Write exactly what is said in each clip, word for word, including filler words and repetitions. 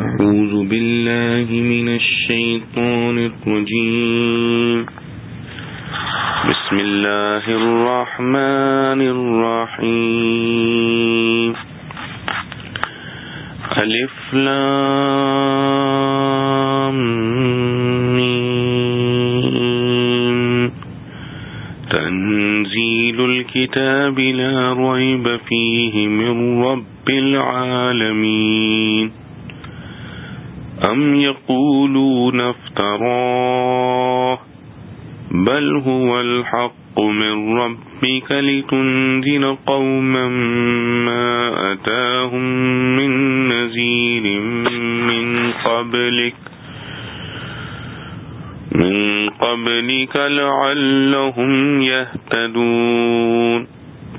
أعوذ بالله من الشيطان الرجيم بسم الله الرحمن الرحيم ألف لام ميم تنزيل الكتاب لا ريب فيه من رب العالمين أم يقولون افتراه بل هو الحق من ربك لتنذر قوما ما أتاهم من نذير من قبلك من قبلك لعلهم يهتدون.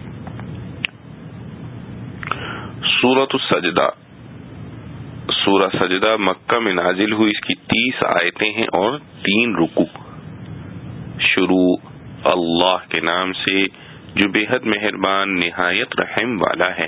سورۃ السجدہ. سورہ سجدہ مکہ میں نازل ہوئی. اس کی تیس آیتیں ہیں اور تین رکوع. شروع اللہ کے نام سے جو بے حد مہربان نہایت رحم والا ہے.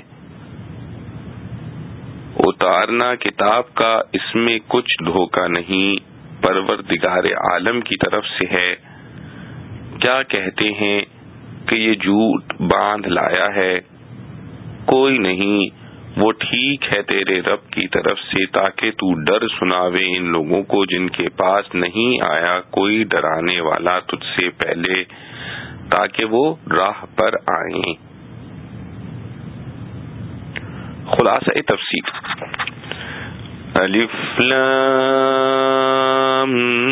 اتارنا کتاب کا اس میں کچھ دھوکہ نہیں، پروردگار عالم کی طرف سے ہے. کیا کہتے ہیں کہ یہ جھوٹ باندھ لایا ہے؟ کوئی نہیں، وہ ٹھیک ہے تیرے رب کی طرف سے تاکہ تو ڈر سناوے ان لوگوں کو جن کے پاس نہیں آیا کوئی ڈرانے والا تجھ سے پہلے، تاکہ وہ راہ پر آئیں. خلاصہ تفسیر. الف لام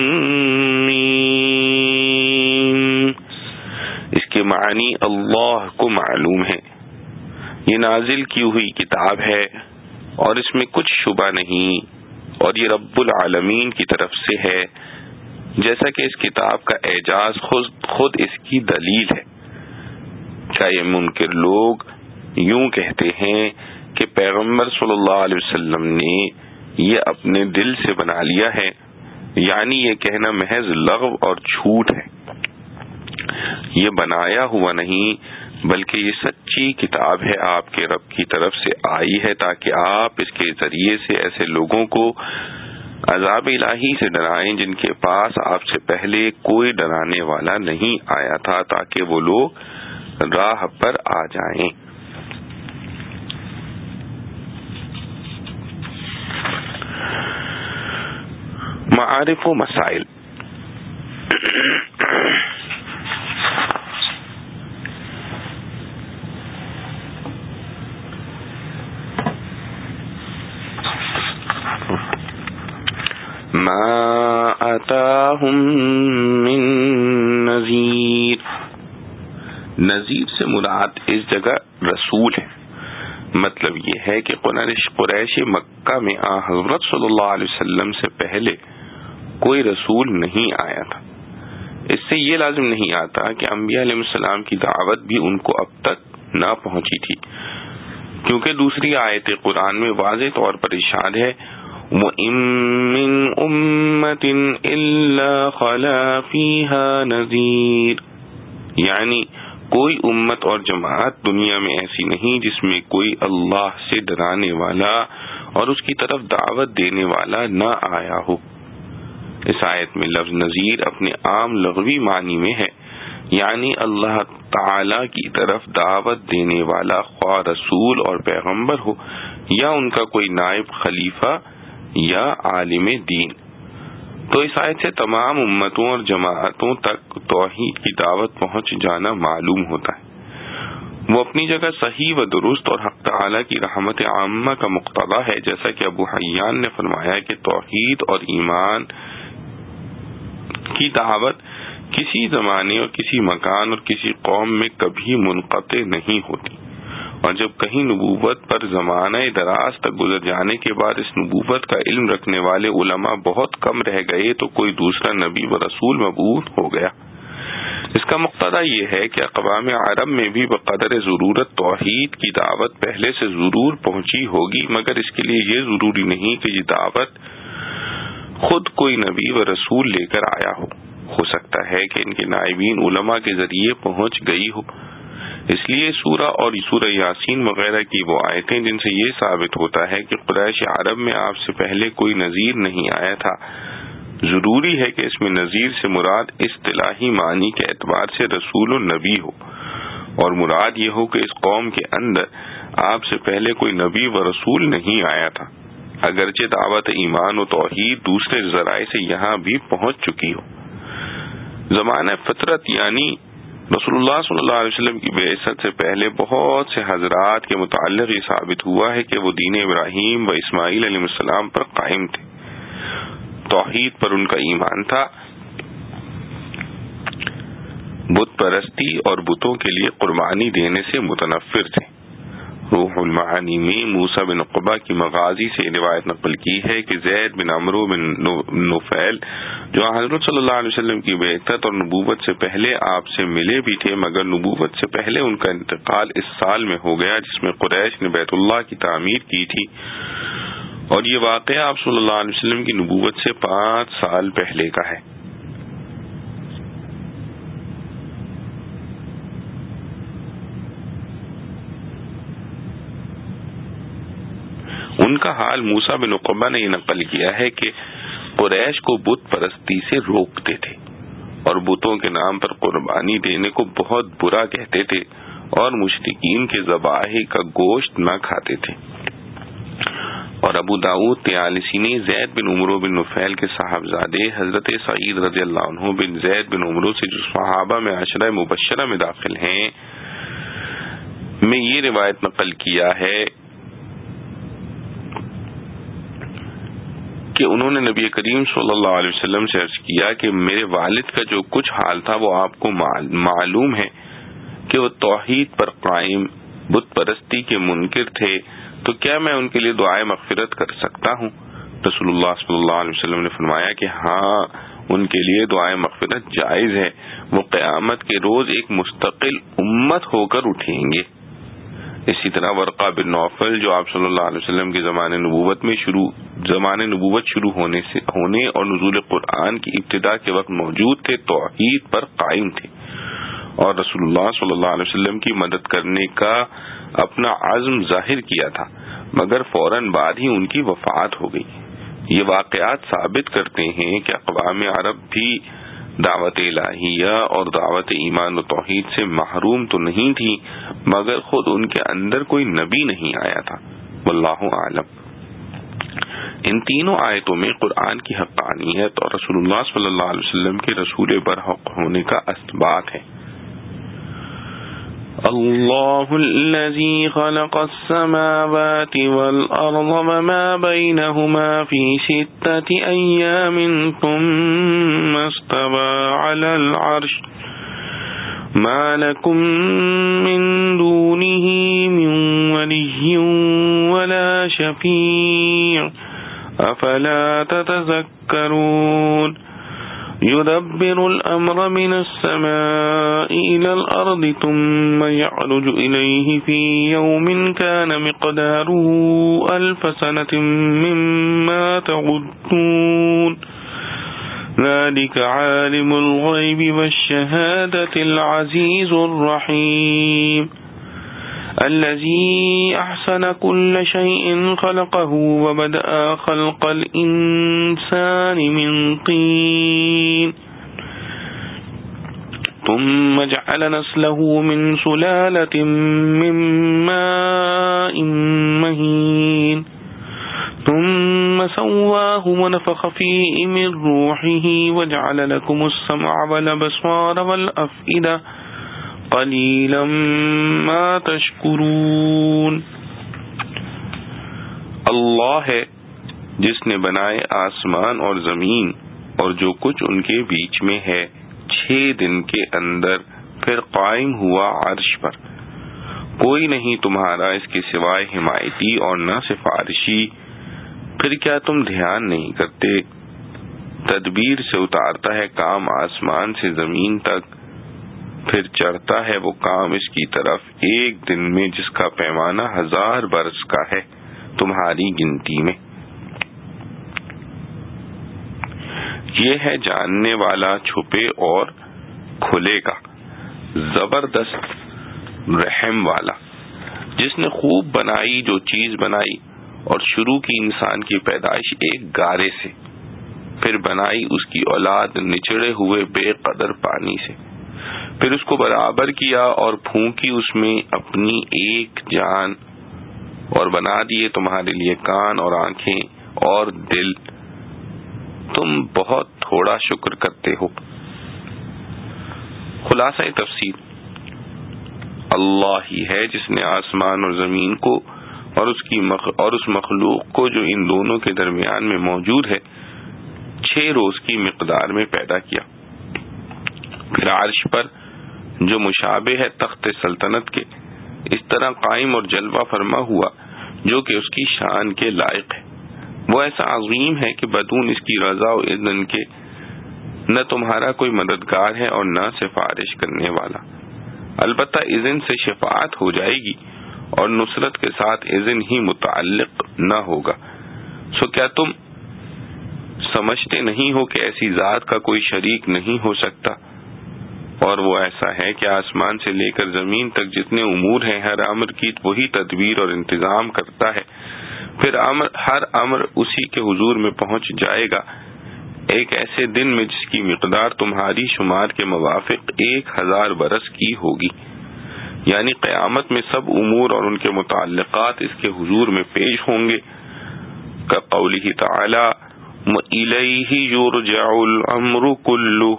میم. اس کے معنی اللہ کو معلوم ہے. یہ نازل کی ہوئی کتاب ہے اور اس میں کچھ شبہ نہیں، اور یہ رب العالمین کی طرف سے ہے، جیسا کہ اس کتاب کا اعجاز خود خود اس کی دلیل ہے. کیا یہ منکر لوگ یوں کہتے ہیں کہ پیغمبر صلی اللہ علیہ وسلم نے یہ اپنے دل سے بنا لیا ہے؟ یعنی یہ کہنا محض لغو اور جھوٹ ہے. یہ بنایا ہوا نہیں بلکہ یہ سچی کتاب ہے، آپ کے رب کی طرف سے آئی ہے تاکہ آپ اس کے ذریعے سے ایسے لوگوں کو عذاب الہی سے ڈرائیں جن کے پاس آپ سے پہلے کوئی ڈرانے والا نہیں آیا تھا، تاکہ وہ لوگ راہ پر آ جائیں. معارف و مسائل. ما آتاہم من نذیر. نذیر سے مراد اس جگہ رسول ہے. مطلب یہ ہے کہ قریش مکہ میں آن حضرت صلی اللہ علیہ وسلم سے پہلے کوئی رسول نہیں آیا تھا. اس سے یہ لازم نہیں آتا کہ انبیاء علیہ السلام کی دعوت بھی ان کو اب تک نہ پہنچی تھی، کیونکہ دوسری آیت قرآن میں واضح طور پر ارشاد ہے وَإِن مِّنْ أُمَّةٍ إِلَّا خَلَا فِيهَا نَذِيرٌ. یعنی کوئی امت اور جماعت دنیا میں ایسی نہیں جس میں کوئی اللہ سے ڈرانے والا اور اس کی طرف دعوت دینے والا نہ آیا ہو. اس آیت میں لفظ نذیر اپنے عام لغوی معنی میں ہے، یعنی اللہ تعالی کی طرف دعوت دینے والا، خواہ رسول اور پیغمبر ہو یا ان کا کوئی نائب خلیفہ یا عالم دین. تو اس آیت سے تمام امتوں اور جماعتوں تک توحید کی دعوت پہنچ جانا معلوم ہوتا ہے. وہ اپنی جگہ صحیح و درست اور حق تعالی کی رحمت عامہ کا مقتضی ہے، جیسا کہ ابو حیان نے فرمایا کہ توحید اور ایمان کی دعوت کسی زمانے اور کسی مکان اور کسی قوم میں کبھی منقطع نہیں ہوتی، اور جب کہیں نبوت پر زمانہ دراز تک گزر جانے کے بعد اس نبوت کا علم رکھنے والے علماء بہت کم رہ گئے تو کوئی دوسرا نبی و رسول مبعوث ہو گیا. اس کا مقتضی یہ ہے کہ اقوام عرب میں بھی بقدر ضرورت توحید کی دعوت پہلے سے ضرور پہنچی ہوگی، مگر اس کے لیے یہ ضروری نہیں کہ یہ دعوت خود کوئی نبی و رسول لے کر آیا ہو. ہو سکتا ہے کہ ان کے نائبین علماء کے ذریعے پہنچ گئی ہو. اس لیے سورہ اور سورہ یاسین وغیرہ کی وہ آیتیں جن سے یہ ثابت ہوتا ہے کہ قریش عرب میں آپ سے پہلے کوئی نذیر نہیں آیا تھا، ضروری ہے کہ اس میں نذیر سے مراد اصطلاحی معنی کے اعتبار سے رسول و نبی ہو، اور مراد یہ ہو کہ اس قوم کے اندر آپ سے پہلے کوئی نبی و رسول نہیں آیا تھا، اگرچہ دعوت ایمان و توحید دوسرے ذرائع سے یہاں بھی پہنچ چکی ہو۔ زمانہ فطرت یعنی رسول اللہ صلی اللہ علیہ وسلم کی بعثت سے پہلے بہت سے حضرات کے متعلق یہ ثابت ہوا ہے کہ وہ دین ابراہیم و اسماعیل علیہ السلام پر قائم تھے، توحید پر ان کا ایمان تھا، بت پرستی اور بتوں کے لیے قربانی دینے سے متنفر تھے۔ روح المعانی میں موسیٰ بن عقبہ کی مغازی سے روایت نقل کی ہے کہ زید بن عمرو بن نفیل جو حضرت صلی اللہ علیہ وسلم کی بعثت اور نبوت سے پہلے آپ سے ملے بھی تھے، مگر نبوت سے پہلے ان کا انتقال اس سال میں ہو گیا جس میں قریش نے بیت اللہ کی تعمیر کی تھی، اور یہ واقعہ آپ صلی اللہ علیہ وسلم کی نبوت سے پانچ سال پہلے کا ہے۔ ان کا حال موسیٰ بن عقبہ نے یہ نقل کیا ہے کہ قریش کو بت پرستی سے روکتے تھے اور بتوں کے نام پر قربانی دینے کو بہت برا کہتے تھے، اور مشرکین کے ذبائح کا گوشت نہ کھاتے تھے۔ اور ابو داؤد طیالسی نے زید بن عمرو بن نفیل کے صاحبزادے حضرت سعید رضی اللہ عنہ بن زید بن عمرو سے جو صحابہ میں عشرہ مبشرہ میں داخل ہیں میں یہ روایت نقل کیا ہے کہ انہوں نے نبی کریم صلی اللہ علیہ وسلم سے عرض کیا کہ میرے والد کا جو کچھ حال تھا وہ آپ کو معلوم ہے کہ وہ توحید پر قائم بت پرستی کے منکر تھے، تو کیا میں ان کے لیے دعائے مغفرت کر سکتا ہوں؟ رسول اللہ صلی اللہ علیہ وسلم نے فرمایا کہ ہاں، ان کے لیے دعائے مغفرت جائز ہے، وہ قیامت کے روز ایک مستقل امت ہو کر اٹھیں گے۔ اسی طرح ورقہ بن نوفل جو آپ صلی اللہ علیہ وسلم کے زمانے نبوت میں شروع زمانے نبوت شروع ہونے سے ہونے اور نزول قرآن کی ابتدا کے وقت موجود تھے، توحید پر قائم تھے اور رسول اللہ صلی اللہ علیہ وسلم کی مدد کرنے کا اپنا عزم ظاہر کیا تھا، مگر فوراً بعد ہی ان کی وفات ہو گئی۔ یہ واقعات ثابت کرتے ہیں کہ اقوام عرب بھی دعوت الہیہ اور دعوت ایمان و توحید سے محروم تو نہیں تھی، مگر خود ان کے اندر کوئی نبی نہیں آیا تھا۔ واللہ اعلم۔ ان تینوں آیتوں میں قرآن کی حقانیت اور رسول اللہ صلی اللہ علیہ وسلم کے رسول برحق ہونے کا اثبات ہے۔ اللہ الذی خلق السماوات والارض وما بینہما فی ستۃ ایام ثم استوى علی العرش ما لکم من دونہ من ولی ولا شفیع افلا تتذکرون يدبر الأمر من السماء إلى الأرض ثم يعرج إليه في يوم كان مقداره ألف سنة مما تعدون ذلك عالم الغيب والشهادة العزيز الرحيم الذي أحسن كل شيء خلقه وبدأ خلق الإنسان من طين ثم جعل نسله من سلالة من ماء مهين ثم سواه ونفخ فيه من روحه وجعل لكم السمع والأبصار والأفئدة قلیلا ما تشکرون۔ اللہ ہے جس نے بنائے آسمان اور زمین اور جو کچھ ان کے بیچ میں ہے چھ دن کے اندر، پھر قائم ہوا عرش پر۔ کوئی نہیں تمہارا اس کے سوائے حمایتی اور نہ سفارشی، پھر کیا تم دھیان نہیں کرتے؟ تدبیر سے اتارتا ہے کام آسمان سے زمین تک، پھر چڑھتا ہے وہ کام اس کی طرف ایک دن میں جس کا پیمانہ ہزار برس کا ہے تمہاری گنتی میں۔ یہ ہے جاننے والا چھپے اور کھلے کا، زبردست رحم والا، جس نے خوب بنائی جو چیز بنائی اور شروع کی انسان کی پیدائش ایک گارے سے، پھر بنائی اس کی اولاد نچڑے ہوئے بے قدر پانی سے، پھر اس کو برابر کیا اور پھونکی اس میں اپنی ایک جان، اور بنا دیے تمہارے لیے کان اور آنکھیں اور دل، تم بہت تھوڑا شکر کرتے ہو۔ خلاصہ تفسیر، اللہ ہی ہے جس نے آسمان اور زمین کو اور اس کی مخ اور اس مخلوق کو جو ان دونوں کے درمیان میں موجود ہے چھ روز کی مقدار میں پیدا کیا، پھر عرش پر جو مشابہ ہے تخت سلطنت کے اس طرح قائم اور جلوہ فرما ہوا جو کہ اس کی شان کے لائق ہے۔ وہ ایسا عظیم ہے کہ بدون اس کی رضا و اذن کے نہ تمہارا کوئی مددگار ہے اور نہ سفارش کرنے والا، البتہ اذن سے شفاعت ہو جائے گی اور نصرت کے ساتھ اذن ہی متعلق نہ ہوگا۔ سو کیا تم سمجھتے نہیں ہو کہ ایسی ذات کا کوئی شریک نہیں ہو سکتا؟ اور وہ ایسا ہے کہ آسمان سے لے کر زمین تک جتنے امور ہیں ہر امر کی وہی تدبیر اور انتظام کرتا ہے، پھر امر ہر امر اسی کے حضور میں پہنچ جائے گا ایک ایسے دن میں جس کی مقدار تمہاری شمار کے موافق ایک ہزار برس کی ہوگی، یعنی قیامت میں سب امور اور ان کے متعلقات اس کے حضور میں پیش ہوں گے، کا قوله تعالی الیہ یرجع الامر کلہ،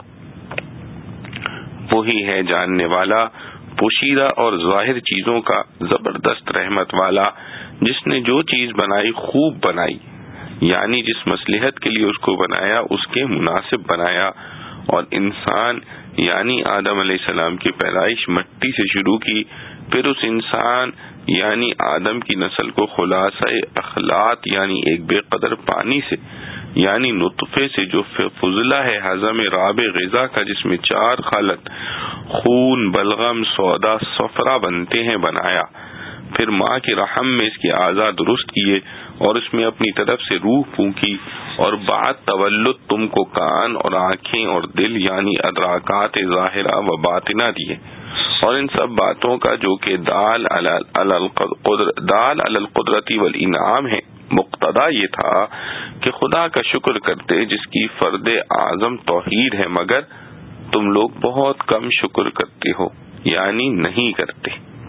وہی ہے جاننے والا پوشیدہ اور ظاہر چیزوں کا زبردست رحمت والا، جس نے جو چیز بنائی خوب بنائی، یعنی جس مصلحت کے لیے اس کو بنایا اس کے مناسب بنایا، اور انسان یعنی آدم علیہ السلام کی پیدائش مٹی سے شروع کی، پھر اس انسان یعنی آدم کی نسل کو خلاصہ اخلاط یعنی ایک بے قدر پانی سے یعنی نطفے سے جو فضلہ ہے ہضم رابع غذا کا، جس میں چار خلط خون بلغم سودا صفرا بنتے ہیں، بنایا، پھر ماں کے رحم میں اس کے اعضاء درست کیے اور اس میں اپنی طرف سے روح پھونکی، اور بعد تولد تم کو کان اور آنکھیں اور دل یعنی ادراکات ظاہرہ و باطنہ دیے، اور ان سب باتوں کا جو کہ دال دال علی القدرتی والانعام ہے، مقتضا یہ تھا کہ خدا کا شکر کرتے جس کی فرد اعظم توحید ہے، مگر تم لوگ بہت کم شکر کرتے ہو، یعنی نہیں کرتے۔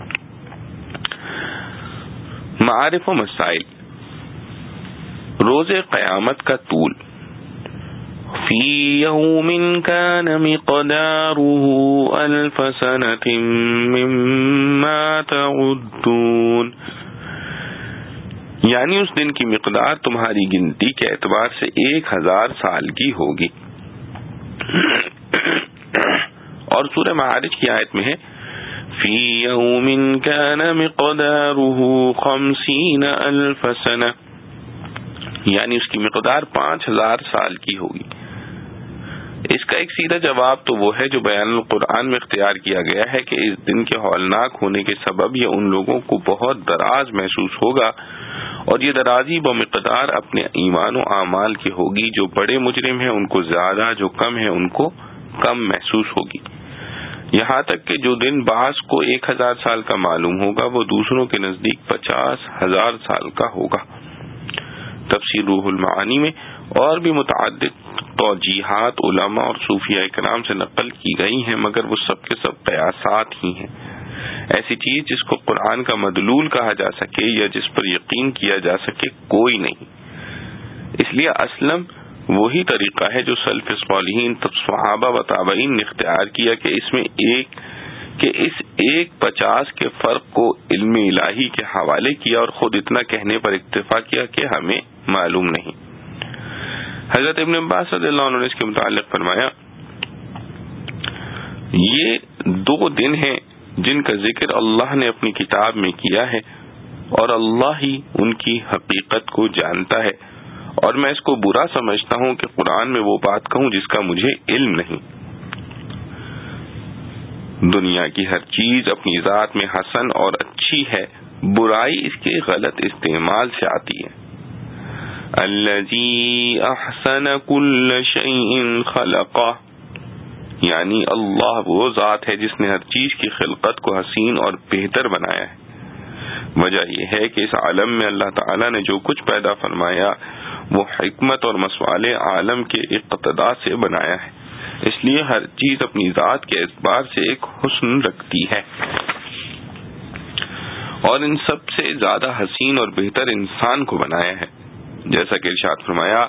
معارف و مسائل، روز قیامت کا طول، فی یوم کان مقدارہ الف سنۃ مما تعدون، یعنی اس دن کی مقدار تمہاری گنتی کے اعتبار سے ایک ہزار سال کی ہوگی۔ اور سورہ معارج کی آیت میں ہے فی یوم کان مقدارہ خمسین الف سنہ، یعنی اس کی مقدار پانچ ہزار سال کی ہوگی۔ اس کا ایک سیدھا جواب تو وہ ہے جو بیان القرآن میں اختیار کیا گیا ہے کہ اس دن کے ہولناک ہونے کے سبب یہ ان لوگوں کو بہت دراز محسوس ہوگا، اور یہ درازی بمقدار اپنے ایمان و اعمال کی ہوگی، جو بڑے مجرم ہیں ان کو زیادہ، جو کم ہیں ان کو کم محسوس ہوگی، یہاں تک کہ جو دن بعض کو ایک ہزار سال کا معلوم ہوگا وہ دوسروں کے نزدیک پچاس ہزار سال کا ہوگا۔ تفسیر روح المعانی میں اور بھی متعدد توجیحات علماء اور صوفیاء کرام سے نقل کی گئی ہیں، مگر وہ سب کے سب قیاسات ہی ہیں۔ ایسی چیز جس کو قرآن کا مدلول کہا جا سکے یا جس پر یقین کیا جا سکے کوئی نہیں۔ اس لیے اصلاً وہی طریقہ ہے جو سلف صالحین صحابہ و تابعین نے اختیار کیا کہ اس میں ایک کہ اس ایک پچاس کے فرق کو علم الہی کے حوالے کیا اور خود اتنا کہنے پر اکتفا کیا کہ ہمیں معلوم نہیں۔ حضرت ابن عباس رضی اللہ عنہ نے اس کے متعلق فرمایا، یہ دو دن ہیں جن کا ذکر اللہ نے اپنی کتاب میں کیا ہے، اور اللہ ہی ان کی حقیقت کو جانتا ہے، اور میں اس کو برا سمجھتا ہوں کہ قرآن میں وہ بات کہوں جس کا مجھے علم نہیں۔ دنیا کی ہر چیز اپنی ذات میں حسن اور اچھی ہے، برائی اس کے غلط استعمال سے آتی ہے۔ الذی احسن کل شیء خلقہ، یعنی اللہ وہ ذات ہے جس نے ہر چیز کی خلقت کو حسین اور بہتر بنایا ہے۔ وجہ یہ ہے کہ اس عالم میں اللہ تعالیٰ نے جو کچھ پیدا فرمایا وہ حکمت اور مصالح عالم کے اقتضاء سے بنایا ہے، اس لیے ہر چیز اپنی ذات کے اعتبار سے ایک حسن رکھتی ہے، اور ان سب سے زیادہ حسین اور بہتر انسان کو بنایا ہے، جیسا کہ ارشاد فرمایا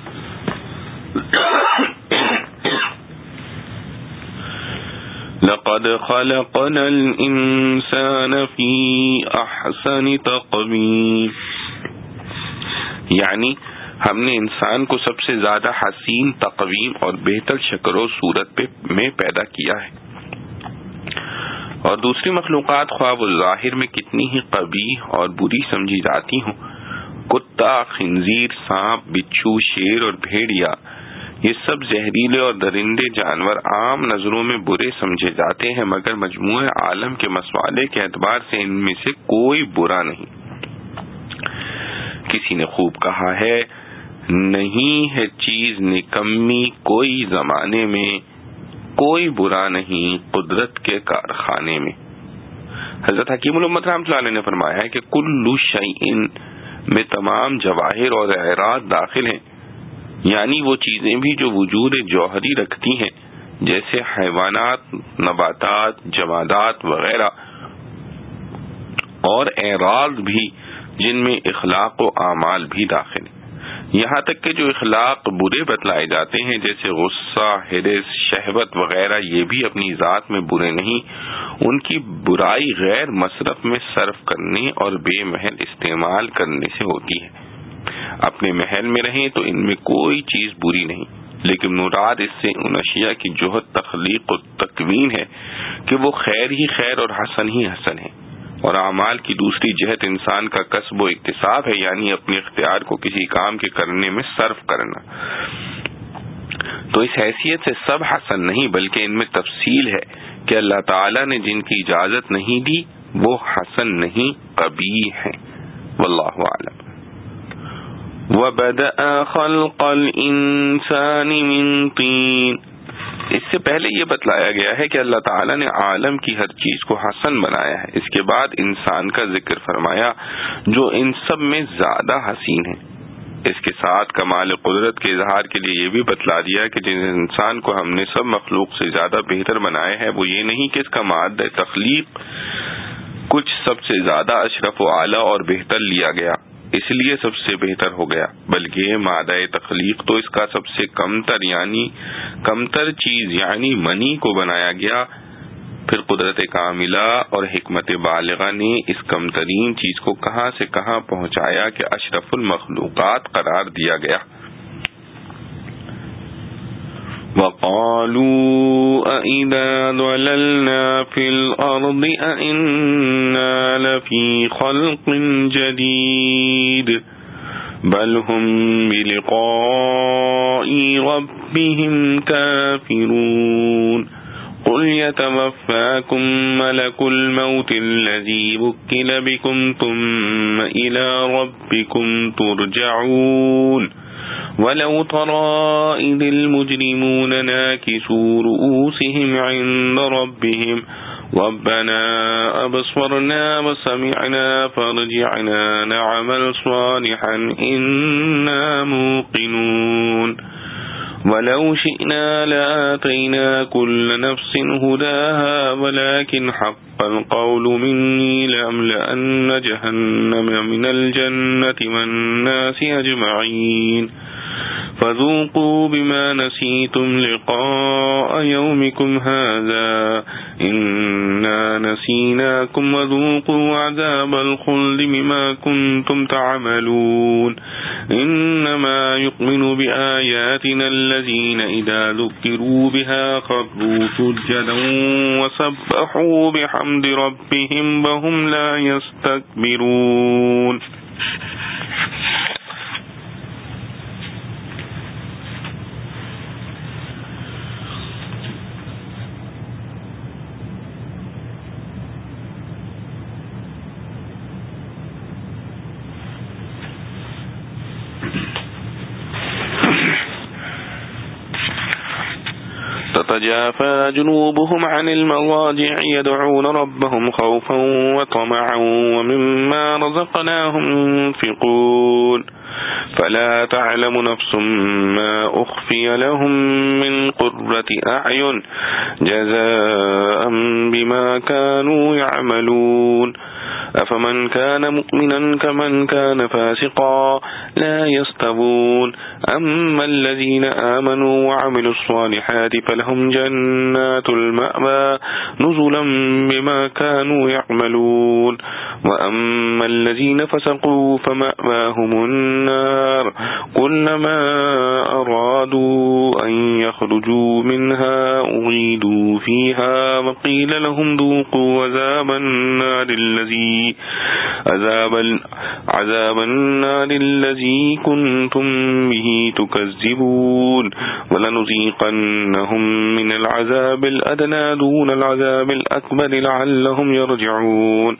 لقد خلقنا الانسان فی احسن تقویم، یعنی ہم نے انسان کو سب سے زیادہ حسین تقویم اور بہتر شکل و صورت پہ میں پیدا کیا ہے، اور دوسری مخلوقات خواہ وہ ظاہر میں کتنی ہی قبیح اور بری سمجھی جاتی ہوں، کتا، خنزیر، سانپ، بچھو، شیر اور بھیڑیا، یہ سب زہریلے اور درندے جانور عام نظروں میں برے سمجھے جاتے ہیں، مگر مجموعہ عالم کے مصالح کے اعتبار سے ان میں سے کوئی برا نہیں۔ کسی نے خوب کہا ہے، نہیں ہے چیز نکمی کوئی زمانے میں، کوئی برا نہیں قدرت کے کارخانے میں۔ حضرت حکیم الامت رحمۃ اللہ علیہ نے فرمایا ہے کہ کل شیء میں تمام جواہر اور اعراض داخل ہیں، یعنی وہ چیزیں بھی جو وجود جوہری رکھتی ہیں، جیسے حیوانات، نباتات، جمادات وغیرہ، اور اعراض بھی جن میں اخلاق و اعمال بھی داخل ہیں، یہاں تک کہ جو اخلاق برے بتلائے جاتے ہیں جیسے غصہ، حرص، شہوت وغیرہ، یہ بھی اپنی ذات میں برے نہیں، ان کی برائی غیر مصرف میں صرف کرنے اور بے محل استعمال کرنے سے ہوتی ہے۔ اپنے محل میں رہیں تو ان میں کوئی چیز بری نہیں، لیکن مراد اس سے ان اشیاء کی جوہر تخلیق و تکوین ہے کہ وہ خیر ہی خیر اور حسن ہی حسن ہے، اور اعمال کی دوسری جہت انسان کا کسب و اکتساب ہے، یعنی اپنے اختیار کو کسی کام کے کرنے میں صرف کرنا۔ تو اس حیثیت سے سب حسن نہیں، بلکہ ان میں تفصیل ہے کہ اللہ تعالی نے جن کی اجازت نہیں دی وہ حسن نہیں قبیح ہیں۔ واللہ اعلم۔ وَبَدَأَ خَلْقَ الْإِنسَانِ مِنْ طِينٍ، اس سے پہلے یہ بتلایا گیا ہے کہ اللہ تعالیٰ نے عالم کی ہر چیز کو حسن بنایا ہے، اس کے بعد انسان کا ذکر فرمایا جو ان سب میں زیادہ حسین ہے۔ اس کے ساتھ کمال قدرت کے اظہار کے لیے یہ بھی بتلا دیا کہ جس انسان کو ہم نے سب مخلوق سے زیادہ بہتر بنایا ہے وہ یہ نہیں کہ اس کا مادہ تخلیق کچھ سب سے زیادہ اشرف و اعلیٰ اور بہتر لیا گیا اس لیے سب سے بہتر ہو گیا، بلکہ مادہ تخلیق تو اس کا سب سے کمتر یعنی کمتر چیز یعنی منی کو بنایا گیا، پھر قدرت کاملہ اور حکمت بالغہ نے اس کمترین چیز کو کہاں سے کہاں پہنچایا کہ اشرف المخلوقات قرار دیا گیا۔ وَقَالُوا أَإِذَا ضَلَلْنَا فِي الْأَرْضِ أَإِنَّا لَفِي خَلْقٍ جَدِيدٍ بَلْ هُمْ بِلِقَاءِ رَبِّهِمْ كَافِرُونَ قُلْ يَتَوَفَّاكُم مَلَكُ الْمَوْتِ الَّذِي وُكِّلَ بِكُمْ ثُمَّ إِلَى رَبِّكُمْ تُرْجَعُونَ وَلَوْ تَرَىٰ إِذِ الْمُجْرِمُونَ نَاكِسُو رُءُوسِهِمْ عِندَ رَبِّهِمْ رَبَّنَا أَبْصَرْنَا وَسَمِعْنَا فَارْجِعْنَا نَعْمَلْ صَالِحًا إِنَّا مُوقِنُونَ وَلَوْ شِئْنَا لَآتَيْنَا كُلَّ نَفْسٍ هُدَاهَا وَلَكِنْ حَقَّ الْقَوْلُ مِنِّي لَأَمْلَأَنَّ جَهَنَّمَ مِنَ الْجَنَّةِ وَالنَّاسِ أَجْمَعِينَ فَذُوقُوا بِمَا نَسِيتُمْ لِقَاءَ يَوْمِكُمْ هَذَا إِنَّا نَسِينَاكُمْ وَذُوقُوا عَذَابَ الْخُلْدِ بِمَا كُنتُمْ تَعْمَلُونَ إِنَّمَا يُؤْمِنُ بِآيَاتِنَا الَّذِينَ إِذَا ذُكِّرُوا بِهَا خَرُّوا سُجَّدًا وَسَبَّحُوا بِحَمْدِ رَبِّهِمْ وَهُمْ لَا يَسْتَكْبِرُونَ۔ تتجافى جنوبهم عن المضاجع يدعون ربهم خوفا وطمعا ومما رزقناهم ينفقون فلا تعلم نفس ما أخفي لهم من قرة أعين جزاء بما كانوا يعملون أفمن كان مؤمنا كمن كان فاسقا لا يستوون أما الذين آمنوا وعملوا الصالحات فلهم جنات المأوى نزلا بما كانوا يعملون وأما الذين فسقوا فمأواهم النار كلما أرادوا أن يخرجوا منها أعيدوا فيها وقيل لهم ذوقوا عذاب النار الذي عذاب عذاب النار الذي كنتم به تكذبون ولنذيقنهم من العذاب الأدنى دون العذاب الأكبر لعلهم يرجعون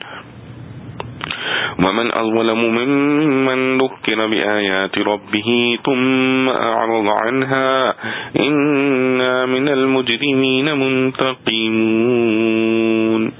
ومن أظلم ممن ذكر بآيات ربه ثم أعرض عنها إنا من المجرمين منتقمون.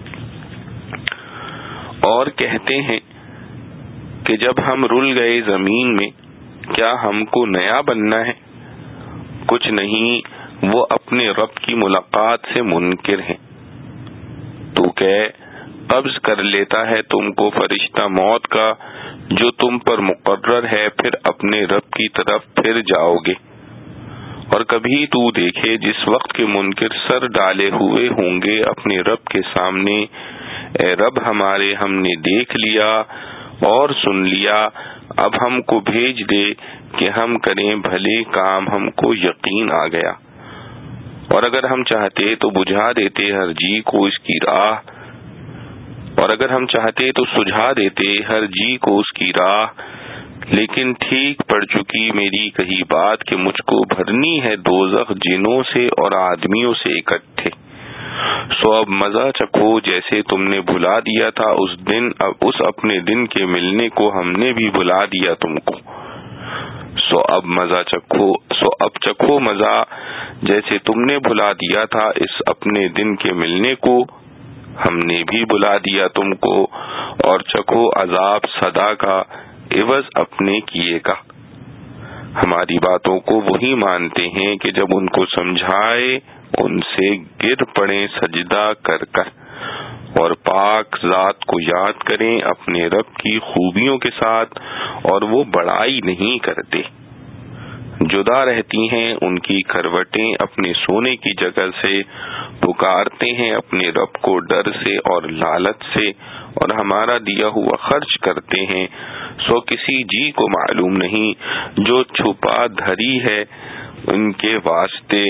اور کہتے ہیں کہ جب ہم رل گئے زمین میں کیا ہم کو نیا بننا ہے؟ کچھ نہیں، وہ اپنے رب کی ملاقات سے منکر ہیں. تو کہ قبض کر لیتا ہے تم کو فرشتہ موت کا جو تم پر مقرر ہے، پھر اپنے رب کی طرف پھر جاؤ گے. اور کبھی تو دیکھے جس وقت کے منکر سر ڈالے ہوئے ہوں گے اپنے رب کے سامنے، اے رب ہمارے، ہم نے دیکھ لیا اور سن لیا، اب ہم کو بھیج دے کہ ہم کریں بھلے کام، ہم کو یقین آ گیا. اور اگر ہم چاہتے تو بجھا دیتے ہر جی کو اس کی راہ، اور اگر ہم چاہتے تو سجھا دیتے ہر جی کو اس کی راہ، لیکن ٹھیک پڑ چکی میری کہی بات کہ مجھ کو بھرنی ہے دوزخ جنوں سے اور آدمیوں سے اکٹھے. سو اب مزہ چکھو جیسے تم نے بھلا دیا تھا اس دن، اب اس اپنے دن کے ملنے کو ہم نے بھی بھلا دیا تم کو. سو اب مزہ چکھو سو اب چکھو مزہ جیسے تم نے بھلا دیا تھا اس اپنے دن کے ملنے کو ہم نے بھی بلا دیا تم کو، اور چکھو عذاب صدا کا عوض اپنے کیے کا. ہماری باتوں کو وہی مانتے ہیں کہ جب ان کو سمجھائے ان سے گر پڑیں سجدہ کر کر، اور پاک ذات کو یاد کریں اپنے رب کی خوبیوں کے ساتھ، اور وہ بڑائی نہیں کرتے. جدا رہتی ہیں ان کی کروٹیں اپنے سونے کی جگہ سے، پکارتے ہیں اپنے رب کو ڈر سے اور لالچ سے، اور ہمارا دیا ہوا خرچ کرتے ہیں. سو کسی جی کو معلوم نہیں جو چھپا دھری ہے ان کے واسطے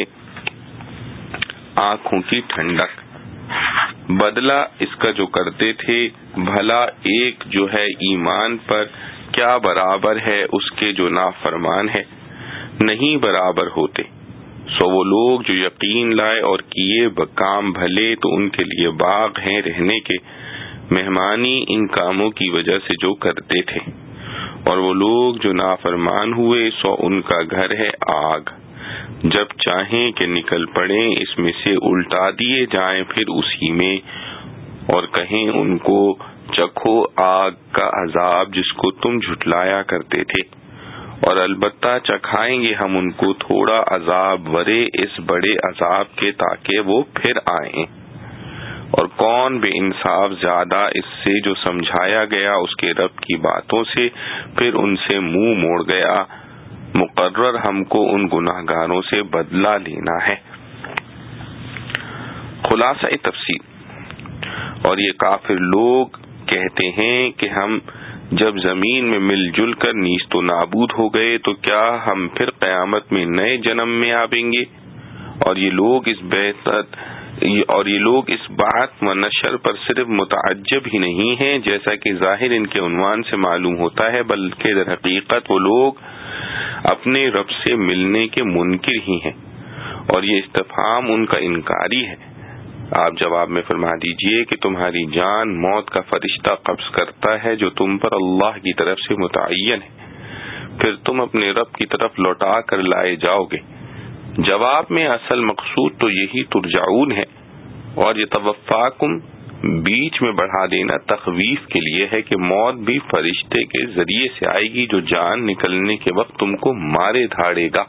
آنکھوں کی ٹھنڈک. بدلہ اس کا جو کرتے تھے بھلا ایک جو ہے ایمان پر کیا برابر ہے اس کے جو نافرمان ہے؟ نہیں برابر ہوتے. سو وہ لوگ جو یقین لائے اور کیے کام بھلے تو ان کے لیے باغ ہیں رہنے کے، مہمانی ان کاموں کی وجہ سے جو کرتے تھے. اور وہ لوگ جو نافرمان ہوئے سو ان کا گھر ہے آگ، جب چاہیں کہ نکل پڑیں اس میں سے الٹا دیے جائیں پھر اسی میں، اور کہیں ان کو چکھو آگ کا عذاب جس کو تم جھٹلایا کرتے تھے. اور البتہ چکھائیں گے ہم ان کو تھوڑا عذاب ورے اس بڑے عذاب کے تاکہ وہ پھر آئیں. اور کون بے انصاف زیادہ اس سے جو سمجھایا گیا اس کے رب کی باتوں سے پھر ان سے منہ موڑ گیا. مقرر ہم کو ان گناہ گاروں سے بدلہ لینا ہے. خلاصہ تفسیر. اور یہ کافر لوگ کہتے ہیں کہ ہم جب زمین میں مل جل کر نیست و نابود ہو گئے تو کیا ہم پھر قیامت میں نئے جنم میں آئیں گے؟ اور یہ لوگ اس بہتر اور یہ لوگ اس بات و نشر پر صرف متعجب ہی نہیں ہیں جیسا کہ ظاہر ان کے عنوان سے معلوم ہوتا ہے، بلکہ در حقیقت وہ لوگ اپنے رب سے ملنے کے منکر ہی ہیں، اور یہ استفہام ان کا انکاری ہے. آپ جواب میں فرما دیجئے کہ تمہاری جان موت کا فرشتہ قبض کرتا ہے جو تم پر اللہ کی طرف سے متعین ہے، پھر تم اپنے رب کی طرف لوٹا کر لائے جاؤ گے. جواب میں اصل مقصود تو یہی ترجعون ہے، اور یتوفاکم بیچ میں بڑھا دینا تخویف کے لیے ہے کہ موت بھی فرشتے کے ذریعے سے آئے گی جو جان نکلنے کے وقت تم کو مارے دھاڑے گا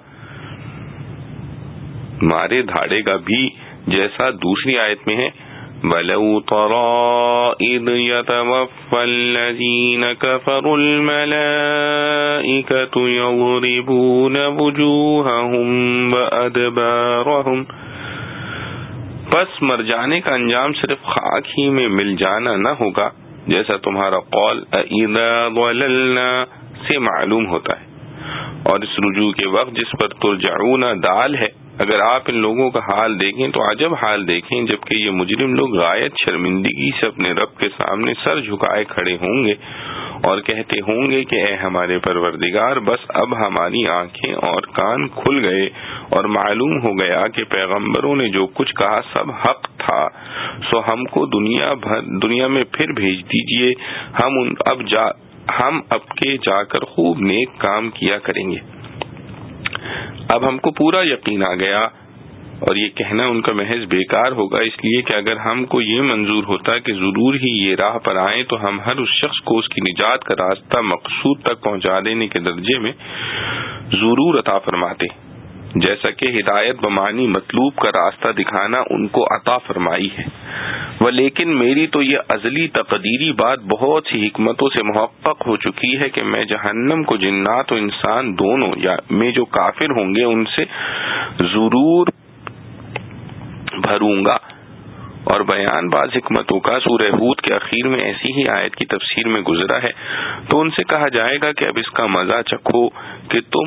مارے دھاڑے گا بھی، جیسا دوسری آیت میں ہے وَلَوْ تَرَىٰ إِذْ يَتَوَفَّى الَّذِينَ كَفَرُوا الْمَلَائِكَةُ يَضْرِبُونَ وُجُوهَهُمْ وَأَدْبَارَهُمْ، پس مر جانے کا انجام صرف خاک ہی میں مل جانا نہ ہوگا، جیسا تمہارا قول اِذَا ضَلَلْنَا سے معلوم ہوتا ہے، اور اس رجوع کے وقت جس پر ترجعون دال ہے، اگر آپ ان لوگوں کا حال دیکھیں تو عجب حال دیکھیں، جبکہ یہ مجرم لوگ غایت شرمندگی سے اپنے رب کے سامنے سر جھکائے کھڑے ہوں گے اور کہتے ہوں گے کہ اے ہمارے پروردگار، بس اب ہماری آنکھیں اور کان کھل گئے اور معلوم ہو گیا کہ پیغمبروں نے جو کچھ کہا سب حق تھا، سو ہم کو دنیا بھر دنیا میں پھر بھیج دیجئے، ہم ان اب جا ہم اب کے جا کر خوب نیک کام کیا کریں گے۔ اب ہم کو پورا یقین آ گیا، اور یہ کہنا ان کا محض بیکار ہوگا، اس لیے کہ اگر ہم کو یہ منظور ہوتا کہ ضرور ہی یہ راہ پر آئیں تو ہم ہر اس شخص کو اس کی نجات کا راستہ مقصود تک پہنچا دینے کے درجے میں ضرور عطا فرماتے، جیسا کہ ہدایت بمانی مطلوب کا راستہ دکھانا ان کو عطا فرمائی ہے۔ ولیکن میری تو یہ ازلی تقدیری بات بہت سی حکمتوں سے محقق ہو چکی ہے کہ میں جہنم کو جنات و انسان دونوں یا میں جو کافر ہوں گے ان سے ضرور بھروں گا۔ اور بیان بعض حکمتوں کا سورہ ہود کے اخیر میں ایسی ہی آیت کی تفسیر میں گزرا ہے، تو ان سے کہا جائے گا کہ اب اس کا مزہ چکھو کہ تم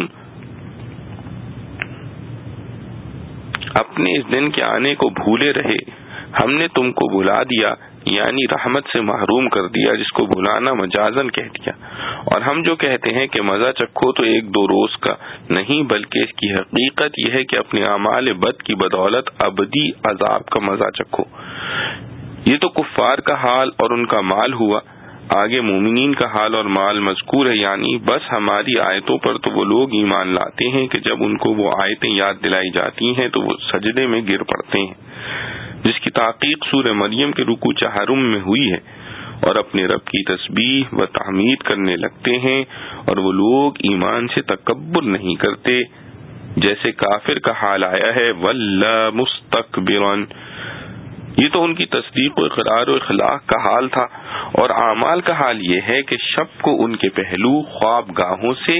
اپنے اس دن کے آنے کو بھولے رہے، ہم نے تم کو بھلا دیا، یعنی رحمت سے محروم کر دیا، جس کو بھلانا مجازن کہہ دیا۔ اور ہم جو کہتے ہیں کہ مزہ چکھو تو ایک دو روز کا نہیں، بلکہ اس کی حقیقت یہ ہے کہ اپنے اعمال بد کی بدولت ابدی عذاب کا مزہ چکھو۔ یہ تو کفار کا حال اور ان کا مال ہوا، آگے مومنین کا حال اور مال مذکور ہے، یعنی بس ہماری آیتوں پر تو وہ لوگ ایمان لاتے ہیں کہ جب ان کو وہ آیتیں یاد دلائی جاتی ہیں تو وہ سجدے میں گر پڑتے ہیں، جس کی تحقیق سورہ مریم کے رکوع چہارم میں ہوئی ہے، اور اپنے رب کی تسبیح و تحمید کرنے لگتے ہیں، اور وہ لوگ ایمان سے تکبر نہیں کرتے، جیسے کافر کا حال آیا ہے وَلَّا مُسْتَكْبِرًا۔ یہ تو ان کی تصدیق و اقرار و اخلاق کا حال تھا، اور اعمال کا حال یہ ہے کہ شب کو ان کے پہلو خواب گاہوں سے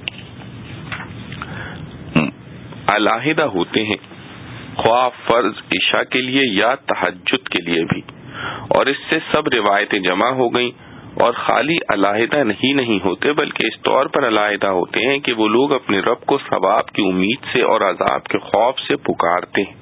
علیحدہ ہوتے ہیں، خواہ فرض عشاء کے لیے یا تہجد کے لیے بھی، اور اس سے سب روایتیں جمع ہو گئیں، اور خالی علیحدہ نہیں نہیں ہوتے بلکہ اس طور پر علیحدہ ہوتے ہیں کہ وہ لوگ اپنے رب کو ثواب کی امید سے اور عذاب کے خوف سے پکارتے ہیں۔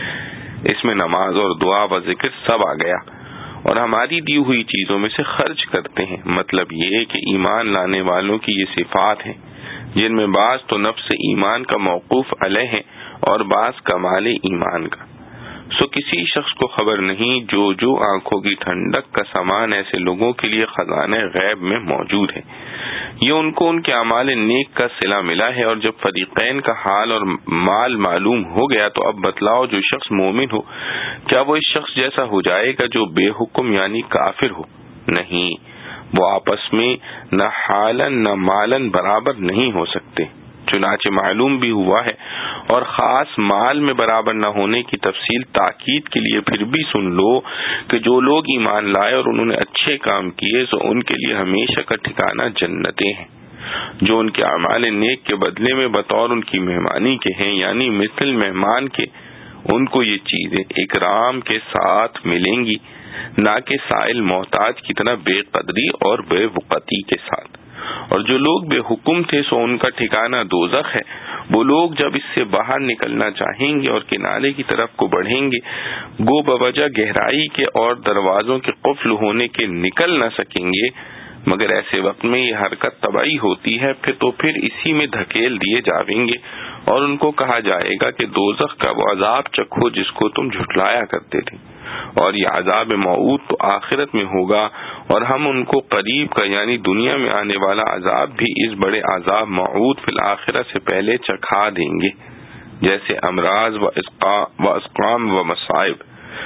اس میں نماز اور دعا و ذکر سب آ گیا، اور ہماری دی ہوئی چیزوں میں سے خرچ کرتے ہیں، مطلب یہ کہ ایمان لانے والوں کی یہ صفات ہیں، جن میں بعض تو نفس ایمان کا موقوف علیہ ہیں اور بعض کمال ایمان کا۔ سو کسی شخص کو خبر نہیں جو جو آنکھوں کی ٹھنڈک کا سامان ایسے لوگوں کے لیے خزانہ غیب میں موجود ہے، یہ ان کو ان کے اعمال نیک کا صلہ ملا ہے۔ اور جب فریقین کا حال اور مال معلوم ہو گیا تو اب بتلاؤ جو شخص مومن ہو کیا وہ اس شخص جیسا ہو جائے گا جو بے حکم یعنی کافر ہو؟ نہیں، وہ آپس میں نہ حالن نہ مالن برابر نہیں ہو سکتے، چنانچہ معلوم بھی ہوا ہے۔ اور خاص مال میں برابر نہ ہونے کی تفصیل تاکید کے لیے پھر بھی سن لو کہ جو لوگ ایمان لائے اور انہوں نے اچھے کام کیے سو ان کے لیے ہمیشہ کا ٹھکانہ جنتیں ہیں، جو ان کے اعمال نیک کے بدلے میں بطور ان کی مہمانی کے ہیں، یعنی مثل مہمان کے ان کو یہ چیزیں اکرام کے ساتھ ملیں گی، نہ کہ سائل محتاج کی طرح بے قدری اور بے وقتی کے ساتھ۔ اور جو لوگ بے حکم تھے سو ان کا ٹھکانہ دوزخ ہے، وہ لوگ جب اس سے باہر نکلنا چاہیں گے اور کنارے کی طرف کو بڑھیں گے، گو بوجہ گہرائی کے اور دروازوں کے قفل ہونے کے نکل نہ سکیں گے، مگر ایسے وقت میں یہ حرکت طبعی ہوتی ہے، پھر تو پھر اسی میں دھکیل دیے جاویں گے، اور ان کو کہا جائے گا کہ دوزخ کا وہ عذاب چکھو جس کو تم جھٹلایا کرتے تھے، اور یہ عذاب موعود تو آخرت میں ہوگا، اور ہم ان کو قریب کا یعنی دنیا میں آنے والا عذاب بھی اس بڑے عذاب موعود فی الآخرہ سے پہلے چکھا دیں گے۔ جیسے امراض و اسقام و مصائب،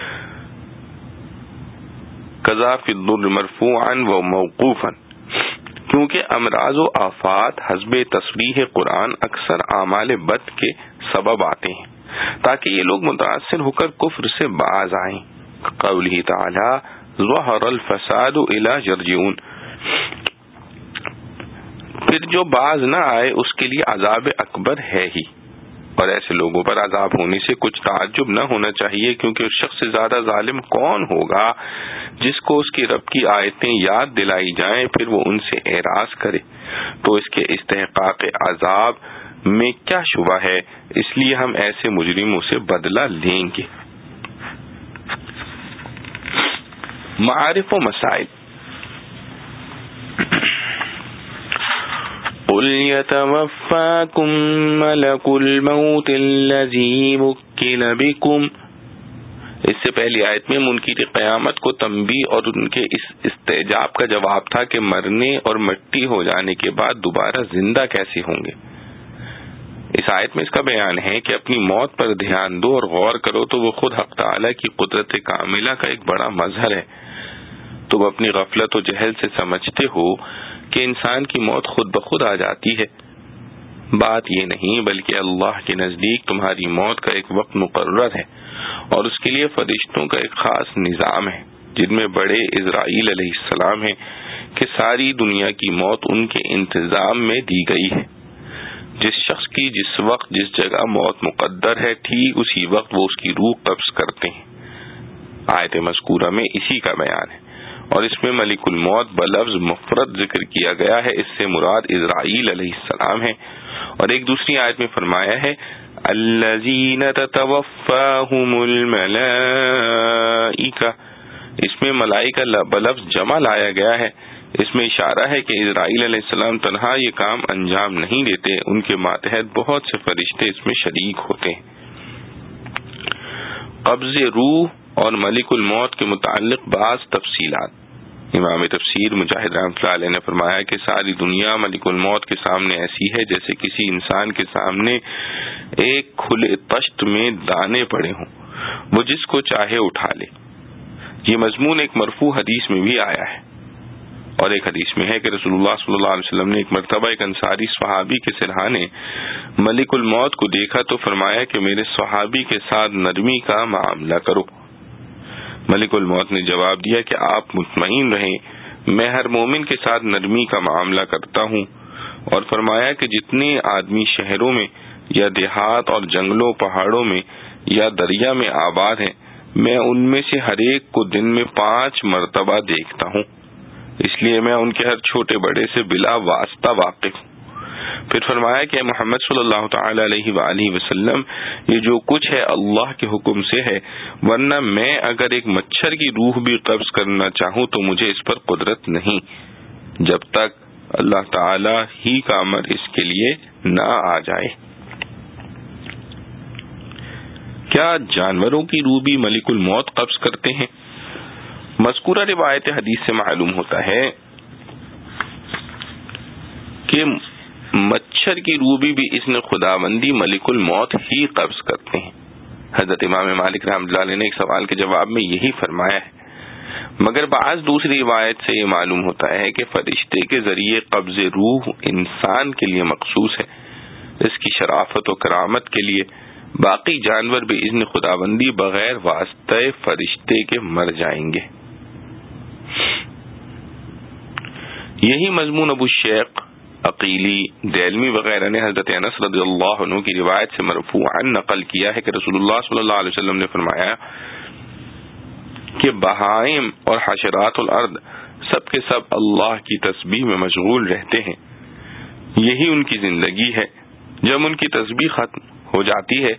قضا فی الضر مرفوعا و موقوفا، کیونکہ امراض و آفات حسب تصریح قرآن اکثر اعمال بد کے سبب آتے ہیں تاکہ یہ لوگ متاثر ہو کر کفر سے باز آئیں۔ قوله تعالی ظہر الفساد الی یرجعون، پھر جو باز نہ آئے اس کے لیے عذاب اکبر ہے ہی، اور ایسے لوگوں پر عذاب ہونے سے کچھ تعجب نہ ہونا چاہیے، کیونکہ اس شخص سے زیادہ ظالم کون ہوگا جس کو اس کی رب کی آیتیں یاد دلائی جائیں پھر وہ ان سے اعراض کرے، تو اس کے استحقاق عذاب میں کیا شبہ ہے، اس لیے ہم ایسے مجرموں سے بدلہ لیں گے۔ معارف و مسائل۔ قُلْ يَتَوَفَّاكُم مَلَكُ الْمَوْتِ الَّذِي وُكِّلَ بِكُمْ، اس سے پہلی آیت میں منکر قیامت کو تنبیہ اور ان کے اس استعجاب کا جواب تھا کہ مرنے اور مٹی ہو جانے کے بعد دوبارہ زندہ کیسے ہوں گے۔ اس آیت میں اس کا بیان ہے کہ اپنی موت پر دھیان دو اور غور کرو تو وہ خود حق تعالی کی قدرت کاملہ کا ایک بڑا مظہر ہے۔ تم اپنی غفلت و جہل سے سمجھتے ہو کہ انسان کی موت خود بخود آ جاتی ہے، بات یہ نہیں بلکہ اللہ کے نزدیک تمہاری موت کا ایک وقت مقرر ہے اور اس کے لیے فرشتوں کا ایک خاص نظام ہے جن میں بڑے اسرائیل علیہ السلام ہیں کہ ساری دنیا کی موت ان کے انتظام میں دی گئی ہے۔ جس شخص کی جس وقت جس جگہ موت مقدر ہے ٹھیک اسی وقت وہ اس کی روح قبض کرتے ہیں۔ آیت مذکورہ میں اسی کا بیان ہے، اور اس میں ملک الموت بلفظ مفرد ذکر کیا گیا ہے، اس سے مراد اسرائیل علیہ السلام ہے، اور ایک دوسری آیت میں فرمایا ہے الذین تتوفاہم الملائکہ، اس میں ملائکہ بلفظ جمع لایا گیا ہے، اس میں اشارہ ہے کہ اسرائیل علیہ السلام تنہا یہ کام انجام نہیں دیتے، ان کے ماتحت بہت سے فرشتے اس میں شریک ہوتے ہیں۔ قبض روح اور ملک الموت کے متعلق بعض تفصیلات۔ امام تفسیر مجاہد رحمۃ اللہ علیہ نے فرمایا کہ ساری دنیا ملک الموت کے سامنے ایسی ہے جیسے کسی انسان کے سامنے ایک کھلے طشت میں دانے پڑے ہوں، وہ جس کو چاہے اٹھا لے۔ یہ مضمون ایک مرفوع حدیث میں بھی آیا ہے، اور ایک حدیث میں ہے کہ رسول اللہ صلی اللہ علیہ وسلم نے ایک مرتبہ ایک انصاری صحابی کے سرہانے ملک الموت کو دیکھا تو فرمایا کہ میرے صحابی کے ساتھ نرمی کا معاملہ کرو۔ ملک الموت نے جواب دیا کہ آپ مطمئن رہیں، میں ہر مومن کے ساتھ نرمی کا معاملہ کرتا ہوں، اور فرمایا کہ جتنے آدمی شہروں میں یا دیہات اور جنگلوں پہاڑوں میں یا دریا میں آباد ہیں، میں ان میں سے ہر ایک کو دن میں پانچ مرتبہ دیکھتا ہوں، اس لیے میں ان کے ہر چھوٹے بڑے سے بلا واسطہ واقف ہوں۔ پھر فرمایا کہ محمد صلی اللہ تعالی علیہ وآلہ وسلم، یہ جو کچھ ہے اللہ کے حکم سے ہے، ورنہ میں اگر ایک مچھر کی روح بھی قبض کرنا چاہوں تو مجھے اس پر قدرت نہیں، جب تک اللہ تعالی ہی کا امر اس کے لیے نہ آ جائے۔ کیا جانوروں کی روح بھی ملک الموت قبض کرتے ہیں؟ مذکورہ روایت حدیث سے معلوم ہوتا ہے کہ مچھر کی روح بھی اذن خداوندی ملک الموت ہی قبض کرتے ہیں۔ حضرت امام مالک رحمۃ اللہ علیہ نے ایک سوال کے جواب میں یہی فرمایا ہے، مگر بعض دوسری روایت سے یہ معلوم ہوتا ہے کہ فرشتے کے ذریعے قبض روح انسان کے لیے مخصوص ہے، اس کی شرافت و کرامت کے لیے، باقی جانور بھی اذن خداوندی بغیر واسطہ فرشتے کے مر جائیں گے۔ یہی مضمون ابو شیخ، عقیلی، دیلمی وغیرہ نے حضرت انس رضی اللہ عنہ کی روایت سے مرفوعا نقل کیا ہے کہ رسول اللہ صلی اللہ علیہ وسلم نے فرمایا کہ بہائم اور حشرات الارض سب کے سب اللہ کی تسبیح میں مشغول رہتے ہیں، یہی ان کی زندگی ہے، جب ان کی تسبیح ختم ہو جاتی ہے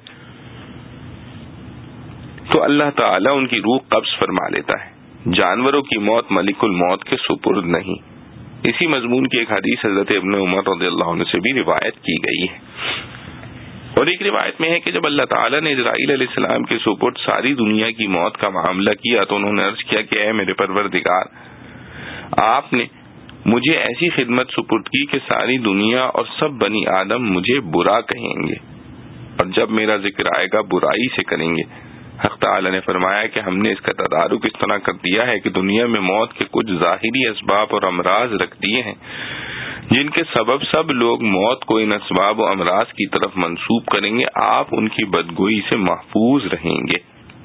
تو اللہ تعالی ان کی روح قبض فرما لیتا ہے۔ جانوروں کی موت ملک الموت کے سپرد نہیں۔ اسی مضمون کی ایک حدیث حضرت ابن عمر رضی اللہ عنہ سے بھی روایت کی گئی ہے، اور ایک روایت میں ہے کہ جب اللہ تعالیٰ نے اسرائیل علیہ السلام کے سپرد ساری دنیا کی موت کا معاملہ کیا تو انہوں نے عرض کیا کہ اے میرے پروردگار، آپ نے مجھے ایسی خدمت سپرد کی کہ ساری دنیا اور سب بنی آدم مجھے برا کہیں گے، اور جب میرا ذکر آئے گا برائی سے کریں گے۔ حق تعالی نے فرمایا کہ ہم نے اس کا تدارک اس طرح کر دیا ہے کہ دنیا میں موت کے کچھ ظاہری اسباب اور امراض رکھ دیے ہیں جن کے سبب سب لوگ موت کو ان اسباب و امراض کی طرف منسوب کریں گے، آپ ان کی بدگوئی سے محفوظ رہیں گے۔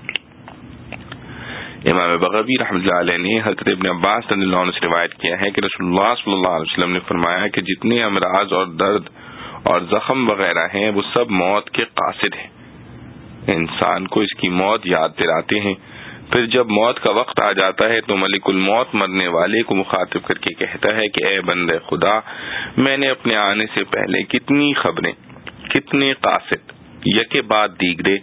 امام بغوی رحمۃ اللہ علیہ نے حضرت ابن عباس رضی اللہ عنہ سے روایت کیا ہے کہ رسول اللہ صلی اللہ علیہ وسلم نے فرمایا کہ جتنے امراض اور درد اور زخم وغیرہ ہیں وہ سب موت کے قاصد ہیں، انسان کو اس کی موت یاد دلاتے ہیں۔ پھر جب موت کا وقت آ جاتا ہے تو ملک الموت مرنے والے کو مخاطب کر کے کہتا ہے کہ اے بندے خدا، میں نے اپنے آنے سے پہلے کتنی خبریں، کتنے قاصد یکے بعد دیگرے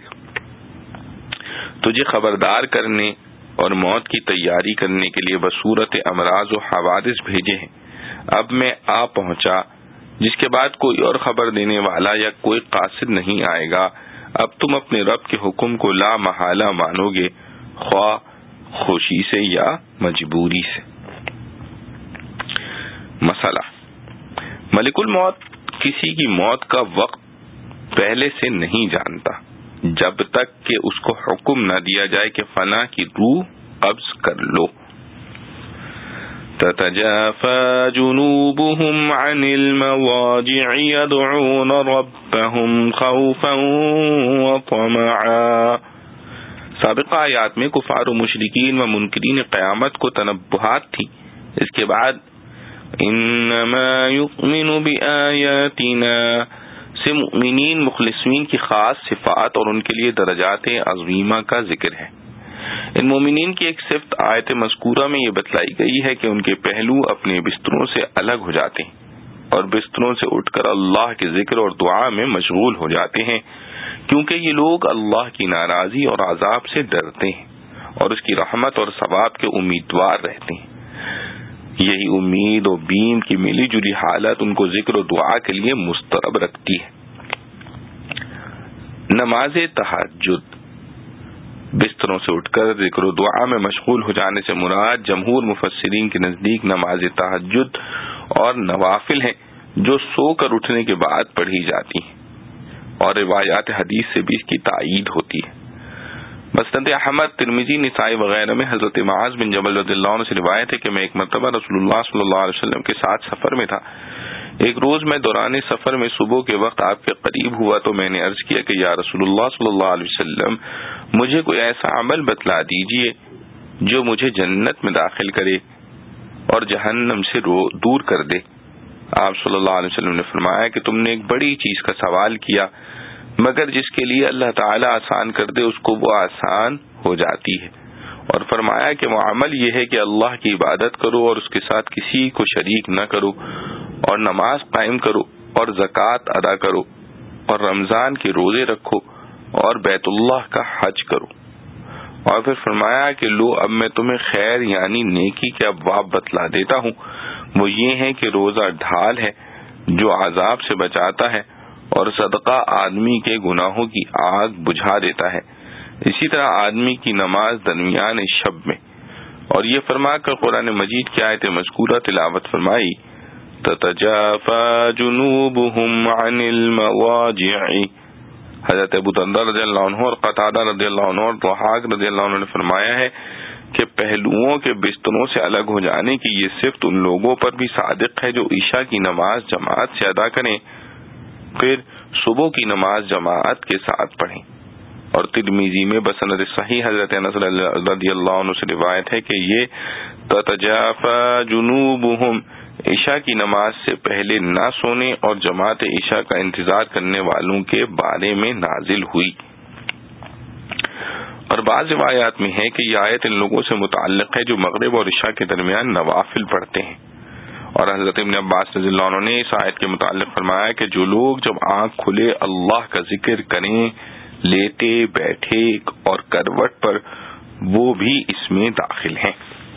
تجھے خبردار کرنے اور موت کی تیاری کرنے کے لیے بصورت امراض و حوادث بھیجے ہیں، اب میں آ پہنچا جس کے بعد کوئی اور خبر دینے والا یا کوئی قاصد نہیں آئے گا۔ اب تم اپنے رب کے حکم کو لا محالہ مانو گے، خواہ خوشی سے یا مجبوری سے۔ مسئلہ، ملک الموت کسی کی موت کا وقت پہلے سے نہیں جانتا جب تک کہ اس کو حکم نہ دیا جائے کہ فلاں کی روح قبض کر لو۔ تتجافى جنوبهم عن المواجع يدعون ربهم خوفا وطمعا۔ سابقہ آیات میں کفار و مشرکین و منکرین قیامت کو تنبہات تھی۔ اس کے بعد انما یؤمن بآیاتنا سے مؤمنین مخلصین کی خاص صفات اور ان کے لیے درجات عظیمہ کا ذکر ہے۔ ان مومنین کی ایک صفت آیت مذکورہ میں یہ بتلائی گئی ہے کہ ان کے پہلو اپنے بستروں سے الگ ہو جاتے ہیں اور بستروں سے اٹھ کر اللہ کے ذکر اور دعا میں مشغول ہو جاتے ہیں، کیونکہ یہ لوگ اللہ کی ناراضی اور عذاب سے ڈرتے ہیں اور اس کی رحمت اور ثواب کے امیدوار رہتے ہیں۔ یہی امید و بیم کی ملی جلی حالت ان کو ذکر و دعا کے لیے مسترب رکھتی ہے۔ نماز تہجد، بستروں سے اٹھ کر ذکر و دعا میں مشغول ہو جانے سے مراد جمہور مفسرین کے نزدیک نماز تہجد اور نوافل ہیں جو سو کر اٹھنے کے بعد پڑھی جاتی ہیں، اور روایات حدیث سے بھی اس کی تائید ہوتی ہے۔ مسند احمد، ترمذی، نسائی وغیرہ میں حضرت معاذ بن جبل رضی اللہ عنہ سے روایت ہے کہ میں ایک مرتبہ رسول اللہ صلی اللہ علیہ وسلم کے ساتھ سفر میں تھا۔ ایک روز میں دوران سفر میں صبح کے وقت آپ کے قریب ہوا تو میں نے عرض کیا کہ یا رسول اللہ صلی اللہ علیہ وسلم، مجھے کوئی ایسا عمل بتلا دیجئے جو مجھے جنت میں داخل کرے اور جہنم سے دور کر دے۔ آپ صلی اللہ علیہ وسلم نے فرمایا کہ تم نے ایک بڑی چیز کا سوال کیا، مگر جس کے لیے اللہ تعالیٰ آسان کر دے اس کو وہ آسان ہو جاتی ہے، اور فرمایا کہ وہ عمل یہ ہے کہ اللہ کی عبادت کرو اور اس کے ساتھ کسی کو شریک نہ کرو، اور نماز قائم کرو اور زکوٰۃ ادا کرو اور رمضان کے روزے رکھو اور بیت اللہ کا حج کرو۔ اور پھر فرمایا کہ لو اب میں تمہیں خیر یعنی نیکی کے ابواب بتلا دیتا ہوں، وہ یہ ہے کہ روزہ ڈھال ہے جو عذاب سے بچاتا ہے، اور صدقہ آدمی کے گناہوں کی آگ بجھا دیتا ہے، اسی طرح آدمی کی نماز درمیان شب میں۔ اور یہ فرما کر قرآن مجید کی آیت مذکورہ تلاوت فرمائی، تتجافى جنوبهم عن المواجع۔ حضرت ابو درداء رضی اللہ عنہ اور قتادہ رضی اللہ عنہ اور ضحاک رضی اللہ عنہ نے فرمایا ہے کہ پہلوؤں کے بستروں سے الگ ہو جانے کی یہ صفت ان لوگوں پر بھی صادق ہے جو عشاء کی نماز جماعت سے ادا کریں، پھر صبح کی نماز جماعت کے ساتھ پڑھیں۔ اور ترمذی میں بسند صحیح حضرت انس رضی اللہ عنہ سے روایت ہے کہ یہ تتجافى جنوبهم عشاء کی نماز سے پہلے نہ سونے اور جماعت عشاء کا انتظار کرنے والوں کے بارے میں نازل ہوئی۔ اور بعض روایات میں ہے کہ یہ آیت ان لوگوں سے متعلق ہے جو مغرب اور عشاء کے درمیان نوافل پڑھتے ہیں۔ اور حضرت ابن عباس رضی اللہ عنہ نے اس آیت کے متعلق فرمایا کہ جو لوگ جب آنکھ کھلے اللہ کا ذکر کریں، لیٹے بیٹھے اور کروٹ پر، وہ بھی اس میں داخل ہیں۔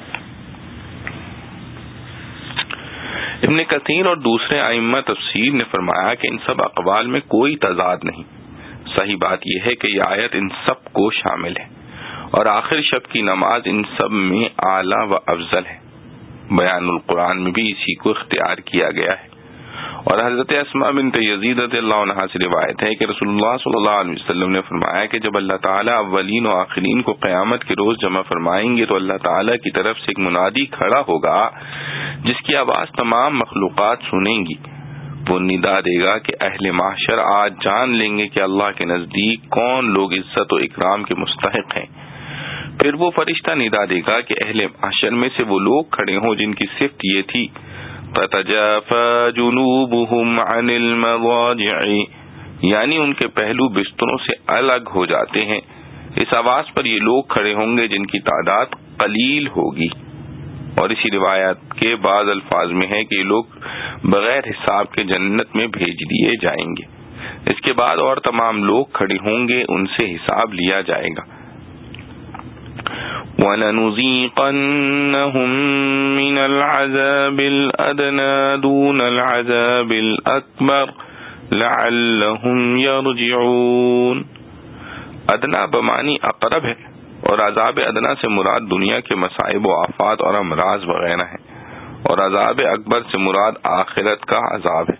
ابن کثیر اور دوسرے ائمہ تفسیر نے فرمایا کہ ان سب اقوال میں کوئی تضاد نہیں، صحیح بات یہ ہے کہ یہ آیت ان سب کو شامل ہے، اور آخر شب کی نماز ان سب میں اعلیٰ و افضل ہے۔ بیان القرآن میں بھی اسی کو اختیار کیا گیا ہے، اور حضرت اسماء بنت یزید رضی اللہ عنہا سے روایت ہے کہ رسول اللہ صلی اللہ علیہ وسلم نے فرمایا کہ جب اللہ تعالیٰ اولین و آخرین کو قیامت کے روز جمع فرمائیں گے تو اللہ تعالیٰ کی طرف سے ایک منادی کھڑا ہوگا جس کی آواز تمام مخلوقات سنیں گی. وہ ندا دے گا کہ اہل محشر آج جان لیں گے کہ اللہ کے نزدیک کون لوگ عزت و اکرام کے مستحق ہیں. پھر وہ فرشتہ ندا دے گا کہ اہل محشر میں سے وہ لوگ کھڑے ہوں جن کی صفت یہ تھی تتجافى جنوبهم عن المضاجع، یعنی ان کے پہلو بستروں سے الگ ہو جاتے ہیں. اس آواز پر یہ لوگ کھڑے ہوں گے جن کی تعداد قلیل ہوگی. اور اسی روایت کے بعض الفاظ میں ہے کہ یہ لوگ بغیر حساب کے جنت میں بھیج دیے جائیں گے. اس کے بعد اور تمام لوگ کھڑے ہوں گے، ان سے حساب لیا جائے گا. وَلَنُذِيقَنَّهُم مِّنَ الْعَذَابِ الْأَدْنَىٰ دُونَ الْعَذَابِ الْأَكْبَرِ لَعَلَّهُمْ يَرْجِعُونَ. ادنا بمانی اقرب ہے، اور عذاب ادنا سے مراد دنیا کے مصائب و آفات اور امراض وغیرہ ہیں، اور عذاب اکبر سے مراد آخرت کا عذاب ہے.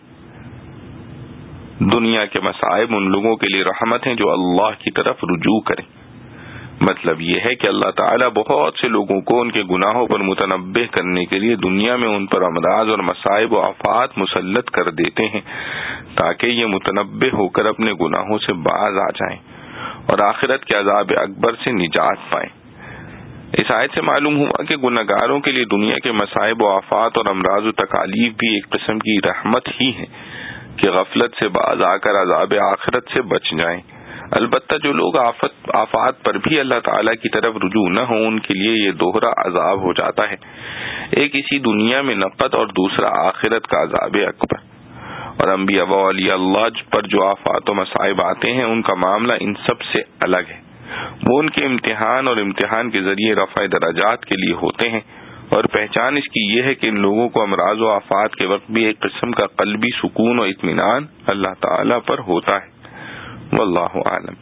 دنیا کے مصائب ان لوگوں کے لیے رحمت ہیں جو اللہ کی طرف رجوع کریں. مطلب یہ ہے کہ اللہ تعالیٰ بہت سے لوگوں کو ان کے گناہوں پر متنبہ کرنے کے لیے دنیا میں ان پر امراض اور مصائب و آفات مسلط کر دیتے ہیں تاکہ یہ متنبہ ہو کر اپنے گناہوں سے باز آ جائیں اور آخرت کے عذاب اکبر سے نجات پائیں. اس آیت سے معلوم ہوا کہ گناہگاروں کے لیے دنیا کے مصائب و آفات اور امراض و تکالیف بھی ایک قسم کی رحمت ہی ہے کہ غفلت سے باز آ کر عذاب آخرت سے بچ جائیں. البتہ جو لوگ آفت آفات پر بھی اللہ تعالیٰ کی طرف رجوع نہ ہوں ان کے لیے یہ دوہرا عذاب ہو جاتا ہے، ایک اسی دنیا میں نقد اور دوسرا آخرت کا عذاب اکبر. اور انبیاء و اولیاء اللہ پر جو آفات و مصائب آتے ہیں ان کا معاملہ ان سب سے الگ ہے. وہ ان کے امتحان اور امتحان کے ذریعے رفع درجات کے لیے ہوتے ہیں، اور پہچان اس کی یہ ہے کہ ان لوگوں کو امراض و آفات کے وقت بھی ایک قسم کا قلبی سکون و اطمینان اللہ تعالیٰ پر ہوتا ہے. واللہ عالم.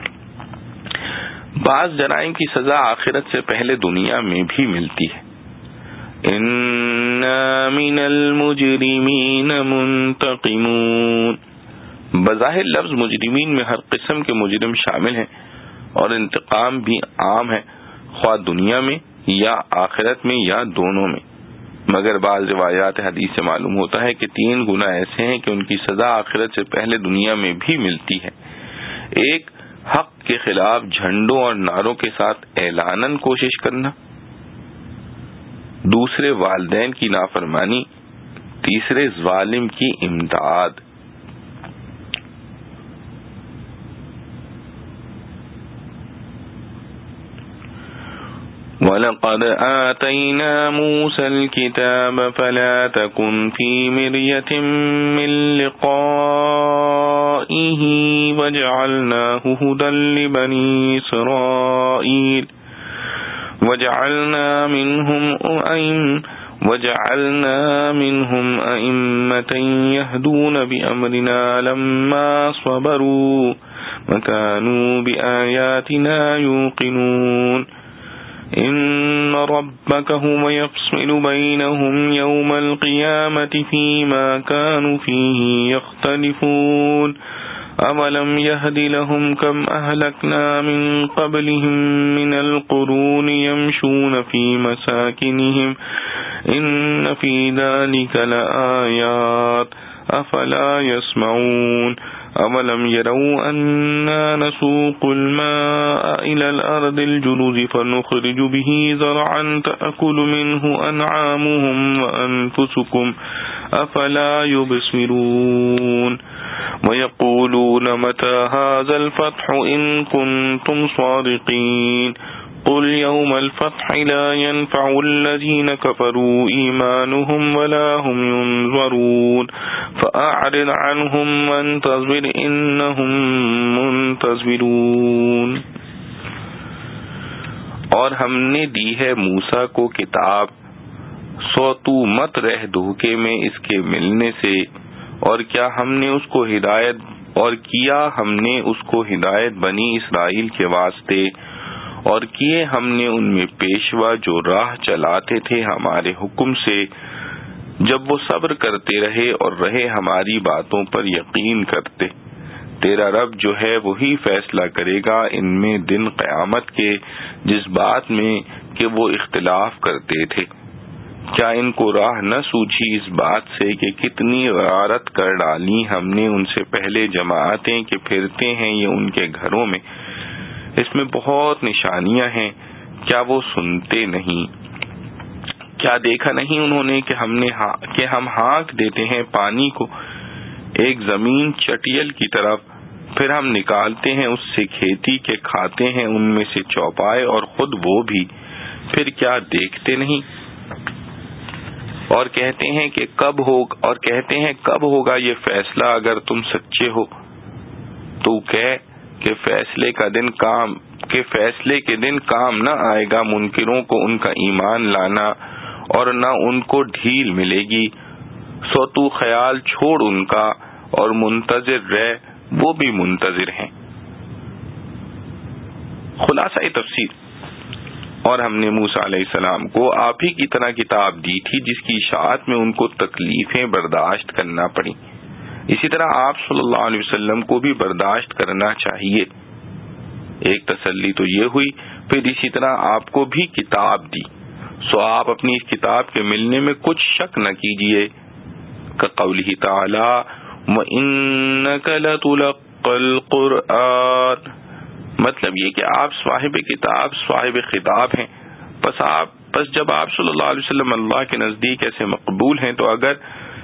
بعض جرائم کی سزا آخرت سے پہلے دنیا میں بھی ملتی ہے. اِنَّا مِنَ الْمُجْرِمِينَ مُنْتَقِمُونَ. بظاہر لفظ مجرمین میں ہر قسم کے مجرم شامل ہیں، اور انتقام بھی عام ہے، خواہ دنیا میں یا آخرت میں یا دونوں میں. مگر بعض روایات حدیث سے معلوم ہوتا ہے کہ تین گناہ ایسے ہیں کہ ان کی سزا آخرت سے پہلے دنیا میں بھی ملتی ہے. ایک، حق کے خلاف جھنڈوں اور نعروں کے ساتھ اعلاناً کوشش کرنا. دوسرے، والدین کی نافرمانی. تیسرے، ظالم کی امداد. وَلَقَدْ آتَيْنَا مُوسَى الْكِتَابَ فَلَا تَكُنْ فِي مِرْيَةٍ مِّن لِقَائِهِ وَجَعَلْنَاهُ هُدًى لِّبَنِي إِسْرَائِيلَ وَجَعَلْنَا مِنْهُمْ أَئِمَّةً وَجَعَلْنَا مِنْهُمْ أَئِمَّةً يَهْدُونَ بِأَمْرِنَا لَمَّا صَبَرُوا وَكَانُوا بِآيَاتِنَا يُوقِنُونَ. إن ربك هو يفصل بينهم يوم القيامة فيما كانوا فيه يختلفون. أولم يهد لهم كم أهلكنا من قبلهم من القرون يمشون في مساكنهم إن في ذلك لآيات أفلا يسمعون. أولم يروا أنا نسوق الماء إلى الأرض الجرز فنخرج به زرعا تأكل منه أنعامهم وأنفسكم أفلا يبصرون. ويقولون متى هذا الفتح إن كنتم صادقين. قل يوم الفتح لا ينفع الذين كفروا إيمانهم ولا هم ينظرون فأعرض عنهم وانتظر إنهم منتظرون. اور ہم نے دی ہے موسیٰ کو کتاب، سو تو مت رہ دھوکے میں اس کے ملنے سے. اور کیا ہم نے اس کو ہدایت اور کیا ہم نے اس کو ہدایت بنی اسرائیل کے واسطے، اور کیے ہم نے ان میں پیشوا جو راہ چلاتے تھے ہمارے حکم سے، جب وہ صبر کرتے رہے اور رہے ہماری باتوں پر یقین کرتے. تیرا رب جو ہے وہی فیصلہ کرے گا ان میں دن قیامت کے جس بات میں کہ وہ اختلاف کرتے تھے. کیا ان کو راہ نہ سوچی اس بات سے کہ کتنی غارت کر ڈالی ہم نے ان سے پہلے جماعتیں کہ پھرتے ہیں یہ ان کے گھروں میں. اس میں بہت نشانیاں ہیں، کیا وہ سنتے نہیں؟ کیا دیکھا نہیں انہوں نے کہ ہم نے کہ ہم ہانک دیتے ہیں پانی کو ایک زمین چٹیل کی طرف، پھر ہم نکالتے ہیں اس سے کھیتی کے کھاتے ہیں ان میں سے چوپائے اور خود وہ بھی، پھر کیا دیکھتے نہیں؟ اور کہتے ہیں کہ کب ہوگا اور کہتے ہیں کب ہوگا یہ فیصلہ اگر تم سچے ہو. تو کہہ کہ فیصلے کا دن کام کہ فیصلے کے دن کام نہ آئے گا منکروں کو ان کا ایمان لانا اور نہ ان کو ڈھیل ملے گی. سو تو خیال چھوڑ ان کا اور منتظر رہ، وہ بھی منتظر ہیں. خلاصہ تفسیر. اور ہم نے موسیٰ علیہ السلام کو آپ ہی کی طرح کتاب دی تھی جس کی اشاعت میں ان کو تکلیفیں برداشت کرنا پڑی. اسی طرح آپ صلی اللہ علیہ وسلم کو بھی برداشت کرنا چاہیے. ایک تسلی تو یہ ہوئی، پھر اسی طرح آپ کو بھی کتاب دی، سو آپ اپنی اس کتاب کے ملنے میں کچھ شک نہ کیجیے. کقولہ تعالی وَإِنَّكَ لَتُلَقَّى الْقُرْآنَ، مطلب یہ کہ آپ صاحب کتاب صاحب خطاب ہیں. پس آپ پس جب آپ صلی اللہ علیہ وسلم اللہ کے نزدیک ایسے مقبول ہیں تو اگر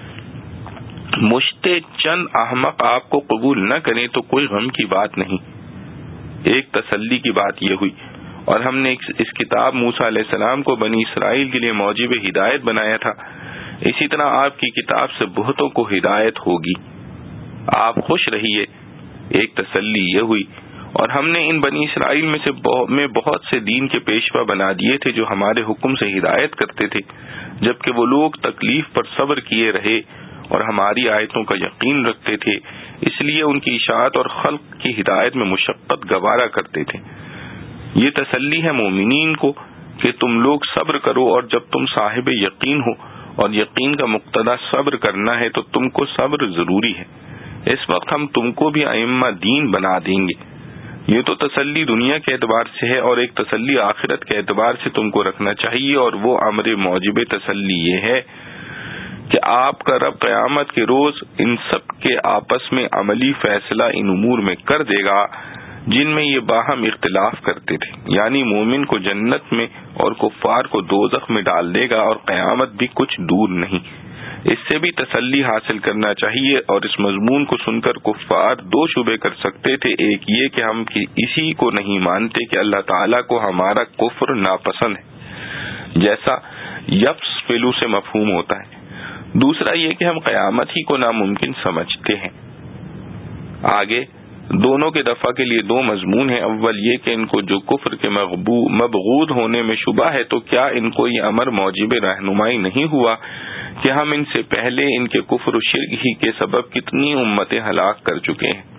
مشتے چند احمق آپ کو قبول نہ کریں تو کوئی غم کی بات نہیں. ایک تسلی کی بات یہ ہوئی. اور ہم نے اس کتاب موسیٰ علیہ السلام کو بنی اسرائیل کے لیے موجب ہدایت بنایا تھا، اسی طرح آپ کی کتاب سے بہتوں کو ہدایت ہوگی. آپ خوش رہیے. ایک تسلی یہ ہوئی. اور ہم نے ان بنی اسرائیل میں سے میں بہت سے دین کے پیشوا بنا دیے تھے جو ہمارے حکم سے ہدایت کرتے تھے، جبکہ وہ لوگ تکلیف پر صبر کیے رہے اور ہماری آیتوں کا یقین رکھتے تھے، اس لیے ان کی اشاعت اور خلق کی ہدایت میں مشقت گوارا کرتے تھے. یہ تسلی ہے مومنین کو کہ تم لوگ صبر کرو، اور جب تم صاحب یقین ہو اور یقین کا مقتضا صبر کرنا ہے تو تم کو صبر ضروری ہے. اس وقت ہم تم کو بھی ائمہ دین بنا دیں گے. یہ تو تسلی دنیا کے اعتبار سے ہے، اور ایک تسلی آخرت کے اعتبار سے تم کو رکھنا چاہیے، اور وہ امر موجب تسلی یہ ہے کہ آپ کا رب قیامت کے روز ان سب کے آپس میں عملی فیصلہ ان امور میں کر دے گا جن میں یہ باہم اختلاف کرتے تھے، یعنی مومن کو جنت میں اور کفار کو دوزخ میں ڈال دے گا، اور قیامت بھی کچھ دور نہیں. اس سے بھی تسلی حاصل کرنا چاہیے. اور اس مضمون کو سن کر کفار دو شبے کر سکتے تھے. ایک یہ کہ ہم اسی کو نہیں مانتے کہ اللہ تعالیٰ کو ہمارا کفر ناپسند ہے، جیسا یفس فلو سے مفہوم ہوتا ہے. دوسرا یہ کہ ہم قیامت ہی کو ناممکن سمجھتے ہیں. آگے دونوں کے دفع کے لیے دو مضمون ہیں. اول یہ کہ ان کو جو کفر کے مبغوض ہونے میں شبہ ہے تو کیا ان کو یہ امر موجب رہنمائی نہیں ہوا کہ ہم ان سے پہلے ان کے کفر و شرک ہی کے سبب کتنی امتیں ہلاک کر چکے ہیں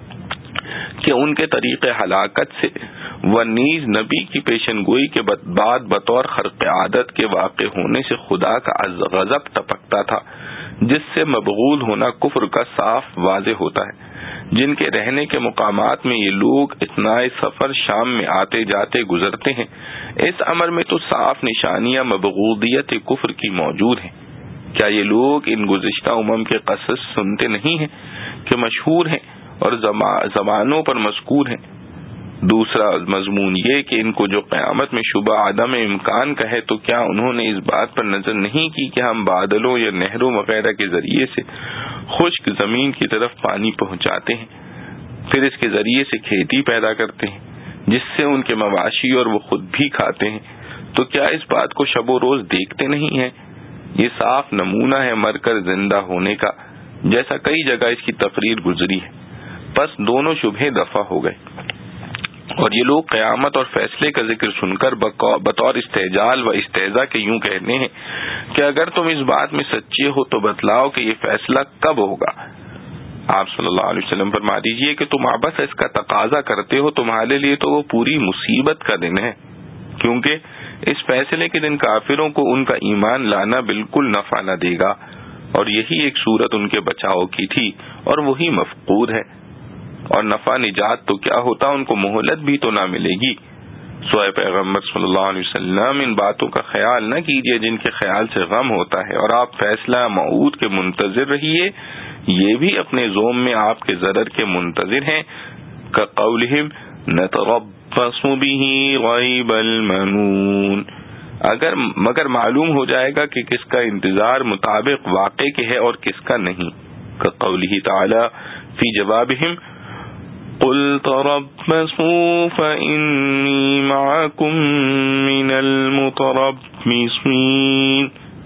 کہ ان کے طریق ہلاکت سے و نیز نبی کی پیشن گوئی کے بعد بطور خرق عادت کے واقع ہونے سے خدا کا غضب ٹپکتا تھا، جس سے مبغوض ہونا کفر کا صاف واضح ہوتا ہے. جن کے رہنے کے مقامات میں یہ لوگ اثناء سفر شام میں آتے جاتے گزرتے ہیں، اس امر میں تو صاف نشانیاں مبغوضیت کفر کی موجود ہیں. کیا یہ لوگ ان گزشتہ امم کے قصص سنتے نہیں ہیں کہ مشہور ہیں اور زبانوں پر مذکور ہیں؟ دوسرا مضمون یہ کہ ان کو جو قیامت میں شبہ عدم امکان کا ہے تو کیا انہوں نے اس بات پر نظر نہیں کی کہ ہم بادلوں یا نہروں وغیرہ کے ذریعے سے خشک زمین کی طرف پانی پہنچاتے ہیں، پھر اس کے ذریعے سے کھیتی پیدا کرتے ہیں جس سے ان کے مواشی اور وہ خود بھی کھاتے ہیں، تو کیا اس بات کو شب و روز دیکھتے نہیں ہیں؟ یہ صاف نمونہ ہے مر کر زندہ ہونے کا، جیسا کئی جگہ اس کی تقریر گزری ہے. پس دونوں شبہے دفع ہو گئے. اور یہ لوگ قیامت اور فیصلے کا ذکر سن کر بطور استحجال و استہزاء کے یوں کہتے ہیں کہ اگر تم اس بات میں سچے ہو تو بتلاؤ کہ یہ فیصلہ کب ہوگا. آپ صلی اللہ علیہ وسلم فرما دیجئے کہ تم آبس اس کا تقاضا کرتے ہو، تمہارے لیے تو وہ پوری مصیبت کا دن ہے، کیونکہ اس فیصلے کے دن کافروں کو ان کا ایمان لانا بالکل نفع نہ دے گا، اور یہی ایک صورت ان کے بچاؤ کی تھی اور وہی مفقود ہے۔ اور نفع نجات تو کیا ہوتا، ان کو مہلت بھی تو نہ ملے گی۔ سوائے پیغمبر صلی اللہ علیہ وسلم ان باتوں کا خیال نہ کیجیے جن کے خیال سے غم ہوتا ہے، اور آپ فیصلہ موعود کے منتظر رہیے، یہ بھی اپنے زوم میں آپ کے ضرر کے منتظر ہیں۔ کقولہم نتربص بہ ریب المنون، اگر مگر معلوم ہو جائے گا کہ کس کا انتظار مطابق واقع کے ہے اور کس کا نہیں۔ کقولہ تعالی فی جوابہم قل تربصوا فإنی معکم من المتربصین۔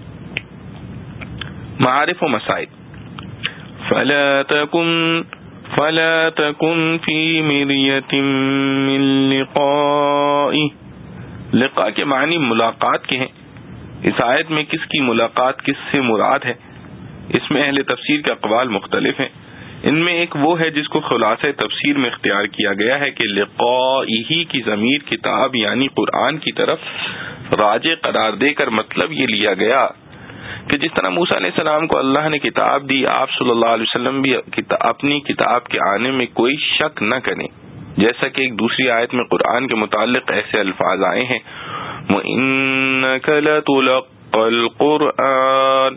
معارف و مسائل۔ فلا تکن فلا تکن فی مریۃ من لقائہ، لقاء کے معنی ملاقات کے ہیں۔ اس آیت میں کس کی ملاقات کس سے مراد ہے؟ اس میں اہل تفسیر کے اقوال مختلف ہیں۔ ان میں ایک وہ ہے جس کو خلاصہ تفسیر میں اختیار کیا گیا ہے کہ لقائہ کی ضمیر کتاب یعنی قرآن کی طرف راجع قرار دے کر مطلب یہ لیا گیا کہ جس طرح موسیٰ علیہ السلام کو اللہ نے کتاب دی، آپ صلی اللہ علیہ وسلم بھی اپنی کتاب کے آنے میں کوئی شک نہ کریں، جیسا کہ ایک دوسری آیت میں قرآن کے متعلق ایسے الفاظ آئے ہیں وَإِنَّكَ لَتُلَقَّى الْقُرْآنَ۔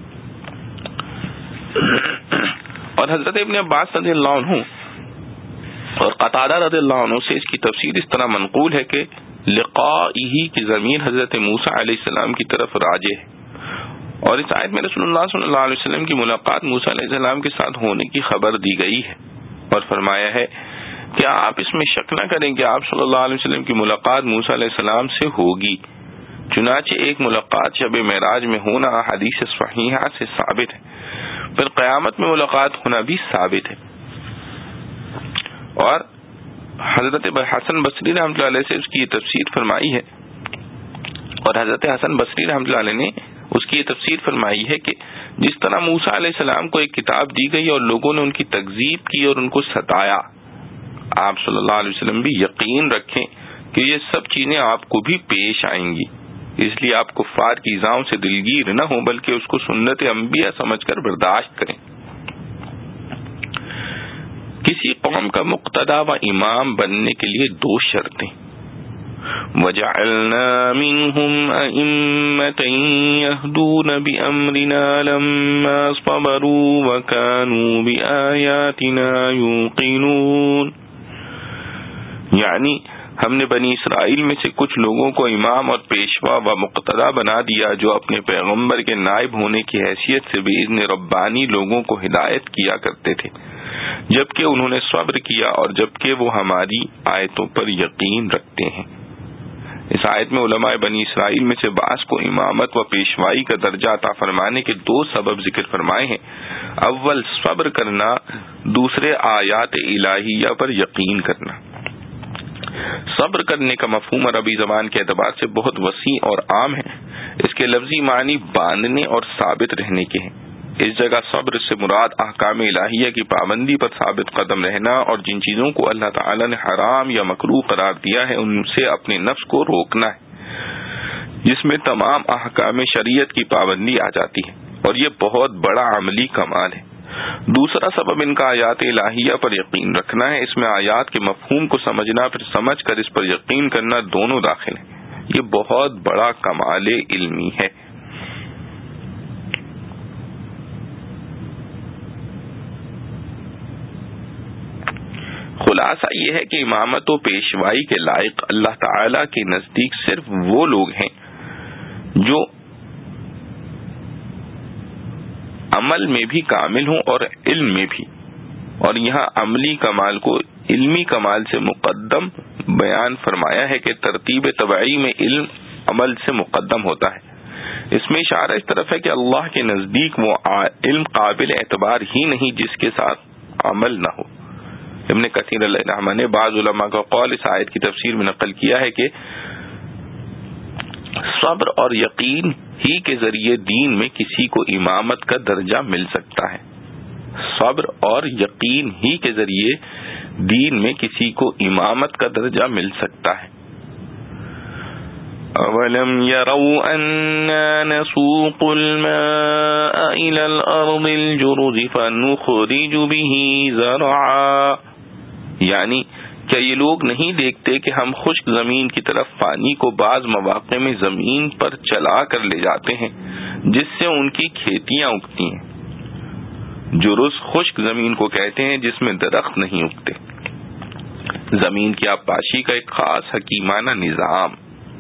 اور حضرت ابن عباس رضی اللہ عنہ اور قتادہ رضی اللہ عنہ سے اس کی تفسیر اس طرح منقول ہے کہ لقائہ کی ضمیر حضرت موسیٰ علیہ السلام کی طرف راجع ہے، اور اس آیت میں رسول اللہ صلی اللہ علیہ وسلم کی ملاقات موسیٰ علیہ السلام کے ساتھ ہونے کی خبر دی گئی ہے، اور فرمایا ہے کیا آپ اس میں شک نہ کریں کہ آپ صلی اللہ علیہ وسلم کی ملاقات موسیٰ علیہ السلام سے ہوگی۔ چنانچہ ایک ملاقات شب معراج میں ہونا حدیث صحیحہ سے ثابت ہے، پھر قیامت میں ملاقات ہونا بھی ثابت ہے۔ اور حضرت حسن بصری رحمۃ اللہ علیہ سے اس کی یہ تفسیر فرمائی ہے، اور حضرت حسن بصری رحمۃ اللہ علیہ نے اس کی یہ تفسیر فرمائی ہے کہ جس طرح موسیٰ علیہ السلام کو ایک کتاب دی گئی اور لوگوں نے ان کی تکذیب کی اور ان کو ستایا، آپ صلی اللہ علیہ وسلم بھی یقین رکھیں کہ یہ سب چیزیں آپ کو بھی پیش آئیں گی، اس لیے آپ کفار کی ایذاؤں سے دلگیر نہ ہوں بلکہ اس کو سنت انبیاء سمجھ کر برداشت کریں۔ کسی قوم کا مقتدی و امام بننے کے لیے دو شرطیں، وَجَعَلْنَا مِنْهُمْ أَئِمَّةً يَهْدُونَ بِأَمْرِنَا لَمَّا صَبَرُوا وَكَانُوا بِآيَاتِنَا يُوقِنُونَ، یعنی ہم نے بنی اسرائیل میں سے کچھ لوگوں کو امام اور پیشوا و مقتدی بنا دیا جو اپنے پیغمبر کے نائب ہونے کی حیثیت سے بإذن ربانی لوگوں کو ہدایت کیا کرتے تھے، جبکہ انہوں نے صبر کیا اور جبکہ وہ ہماری آیتوں پر یقین رکھتے ہیں۔ اس آیت میں علماء بنی اسرائیل میں سے بعض کو امامت و پیشوائی کا درجہ عطا فرمانے کے دو سبب ذکر فرمائے ہیں، اول صبر کرنا، دوسرے آیات الہیہ پر یقین کرنا۔ صبر کرنے کا مفہوم عربی زبان کے اعتبار سے بہت وسیع اور عام ہے، اس کے لفظی معنی باندھنے اور ثابت رہنے کے ہیں۔ اس جگہ صبر سے مراد احکام الہیہ کی پابندی پر ثابت قدم رہنا اور جن چیزوں کو اللہ تعالی نے حرام یا مکروہ قرار دیا ہے ان سے اپنے نفس کو روکنا ہے، جس میں تمام احکام شریعت کی پابندی آ جاتی ہے، اور یہ بہت بڑا عملی کمال ہے۔ دوسرا سبب ان کا آیات الہیہ پر یقین رکھنا ہے، اس میں آیات کے مفہوم کو سمجھنا پھر سمجھ کر اس پر یقین کرنا دونوں داخل ہیں، یہ بہت بڑا کمال علمی ہے۔ خلاصہ یہ ہے کہ امامت و پیشوائی کے لائق اللہ تعالی کے نزدیک صرف وہ لوگ ہیں جو عمل میں بھی کامل ہوں اور علم میں بھی، اور یہاں عملی کمال کو علمی کمال سے مقدم بیان فرمایا ہے کہ ترتیب طبعی میں علم عمل سے مقدم ہوتا ہے۔ اس میں اشارہ اس طرف ہے کہ اللہ کے نزدیک وہ علم قابل اعتبار ہی نہیں جس کے ساتھ عمل نہ ہو۔ ابن کثیر علیہ رحمہ نے بعض علماء کا قول اس آیت کی تفسیر میں نقل کیا ہے کہ صبر اور یقین ہی کے ذریعے دین میں کسی کو امامت کا درجہ مل سکتا ہے، صبر اور یقین ہی کے ذریعے دین میں کسی کو امامت کا درجہ مل سکتا ہے۔ أَوَلَمْ يَرَوْا أَنَّا نَسُوقُ الْمَاءَ إِلَى الْأَرْضِ الْجُرُزِ فَنُخْرِجُ بِهِ زَرْعًا، یعنی کیا یہ لوگ نہیں دیکھتے کہ ہم خشک زمین کی طرف پانی کو بعض مواقع میں زمین پر چلا کر لے جاتے ہیں جس سے ان کی کھیتیاں اگتی ہیں۔ جرز خشک زمین کو کہتے ہیں جس میں درخت نہیں اگتے۔ زمین کی آبپاشی کا ایک خاص حکیمانہ نظام۔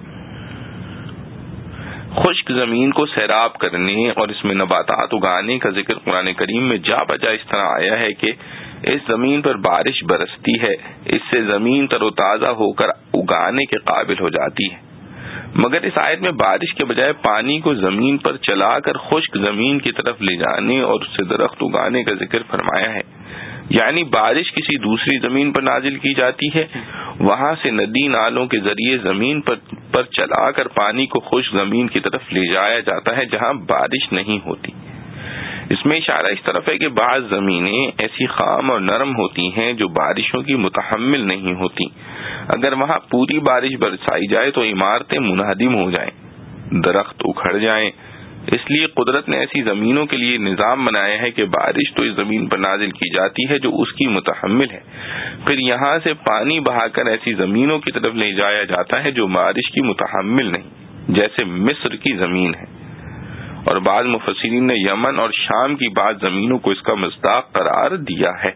خشک زمین کو سیراب کرنے اور اس میں نباتات اگانے کا ذکر قرآن کریم میں جا بجا اس طرح آیا ہے کہ اس زمین پر بارش برستی ہے، اس سے زمین تر و تازہ ہو کر اگانے کے قابل ہو جاتی ہے۔ مگر اس آیت میں بارش کے بجائے پانی کو زمین پر چلا کر خشک زمین کی طرف لے جانے اور اس سے درخت اگانے کا ذکر فرمایا ہے، یعنی بارش کسی دوسری زمین پر نازل کی جاتی ہے، وہاں سے ندی نالوں کے ذریعے زمین پر پر چلا کر پانی کو خشک زمین کی طرف لے جایا جاتا ہے جہاں بارش نہیں ہوتی۔ اس میں اشارہ اس طرف ہے کہ بعض زمینیں ایسی خام اور نرم ہوتی ہیں جو بارشوں کی متحمل نہیں ہوتی، اگر وہاں پوری بارش برسائی جائے تو عمارتیں منہدم ہو جائیں، درخت اکھڑ جائیں۔ اس لیے قدرت نے ایسی زمینوں کے لیے نظام بنایا ہے کہ بارش تو اس زمین پر نازل کی جاتی ہے جو اس کی متحمل ہے، پھر یہاں سے پانی بہا کر ایسی زمینوں کی طرف لے جایا جاتا ہے جو بارش کی متحمل نہیں، جیسے مصر کی زمین ہے۔ اور بعض مفسرین نے یمن اور شام کی بعض زمینوں کو اس کا مصداق قرار دیا ہے۔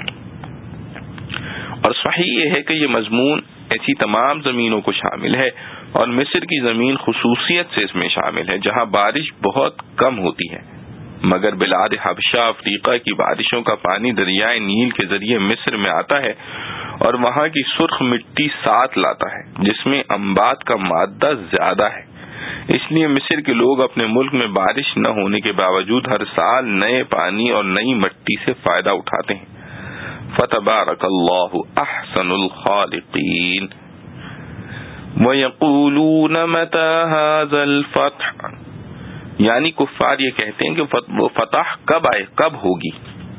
اور صحیح یہ ہے کہ یہ مضمون ایسی تمام زمینوں کو شامل ہے، اور مصر کی زمین خصوصیت سے اس میں شامل ہے جہاں بارش بہت کم ہوتی ہے، مگر بلاد حبشہ افریقہ کی بارشوں کا پانی دریائے نیل کے ذریعے مصر میں آتا ہے اور وہاں کی سرخ مٹی ساتھ لاتا ہے جس میں انبات کا مادہ زیادہ ہے۔ اس لیے مصر کے لوگ اپنے ملک میں بارش نہ ہونے کے باوجود ہر سال نئے پانی اور نئی مٹی سے فائدہ اٹھاتے ہیں۔ فتبارک اللہ احسن الخالقین۔ وَيَقُولُونَ مَتَى هَذَا الْفَتْحُ، یعنی کفار یہ کہتے ہیں کہ وہ فتح کب آئے، کب ہوگی۔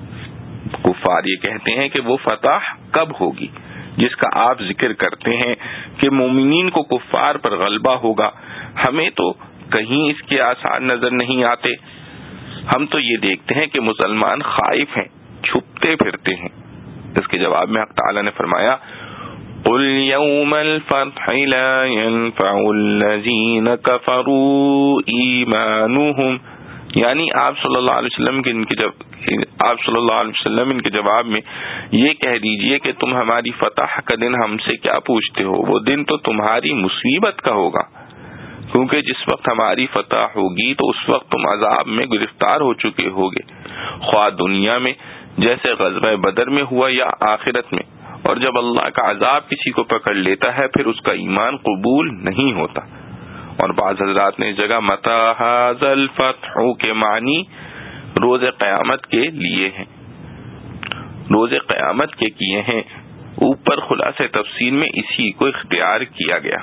کفار یہ کہتے ہیں کہ وہ فتح کب ہوگی، جس کا آپ ذکر کرتے ہیں کہ مومنین کو کفار پر غلبہ ہوگا۔ ہمیں تو کہیں اس کے آثار نظر نہیں آتے، ہم تو یہ دیکھتے ہیں کہ مسلمان خائف ہیں، چھپتے پھرتے ہیں۔ اس کے جواب میں حق تعالی نے فرمایا قُلْ يَوْمَ الْفَتْحِ لَا يَنْفَعُ الَّذِينَ كَفَرُوا إِيمَانُهُمْ، یعنی آپ صلی اللہ علیہ وسلم کے ان کے جب آپ صلی اللہ علیہ وسلم ان کے جواب میں یہ کہہ دیجئے کہ تم ہماری فتح کا دن ہم سے کیا پوچھتے ہو، وہ دن تو تمہاری مصیبت کا ہوگا، کیونکہ جس وقت ہماری فتح ہوگی تو اس وقت تم عذاب میں گرفتار ہو چکے ہوگے، خواہ دنیا میں جیسے غزوہ بدر میں ہوا یا آخرت میں، اور جب اللہ کا عذاب کسی کو پکڑ لیتا ہے پھر اس کا ایمان قبول نہیں ہوتا۔ اور بعض حضرات نے اس جگہ متی ھذا الفتح کے معنی روز قیامت کے لیے ہیں، روز قیامت کے کیے ہیں، اوپر خلاصہ تفسیر میں اسی کو اختیار کیا گیا۔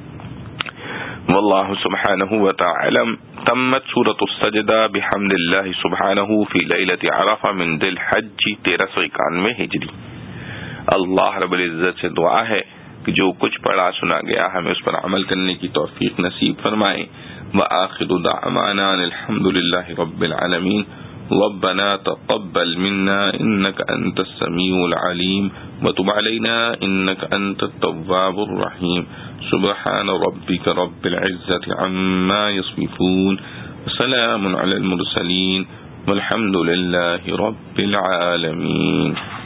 واللہ سبحانہ وتعالی تمت سورۃ السجدہ بحمد اللہ سبحانہ فی لیلۃ عرفہ من ذی الحج تیرہ سو اکانوے ہجری۔ اللہ رب العزت سے دعا ہے کہ جو کچھ پڑھا سنا گیا ہمیں اس پر عمل کرنے کی توفیق نصیب فرمائے۔ وآخر دعوانا الحمد للہ رب العالمین۔ ربنا تقبل منا انك انت السميع العليم وتب علينا انك انت التواب الرحيم۔ سبحان ربك رب العزة عما يصفون وسلام على المرسلين والحمد لله رب العالمين۔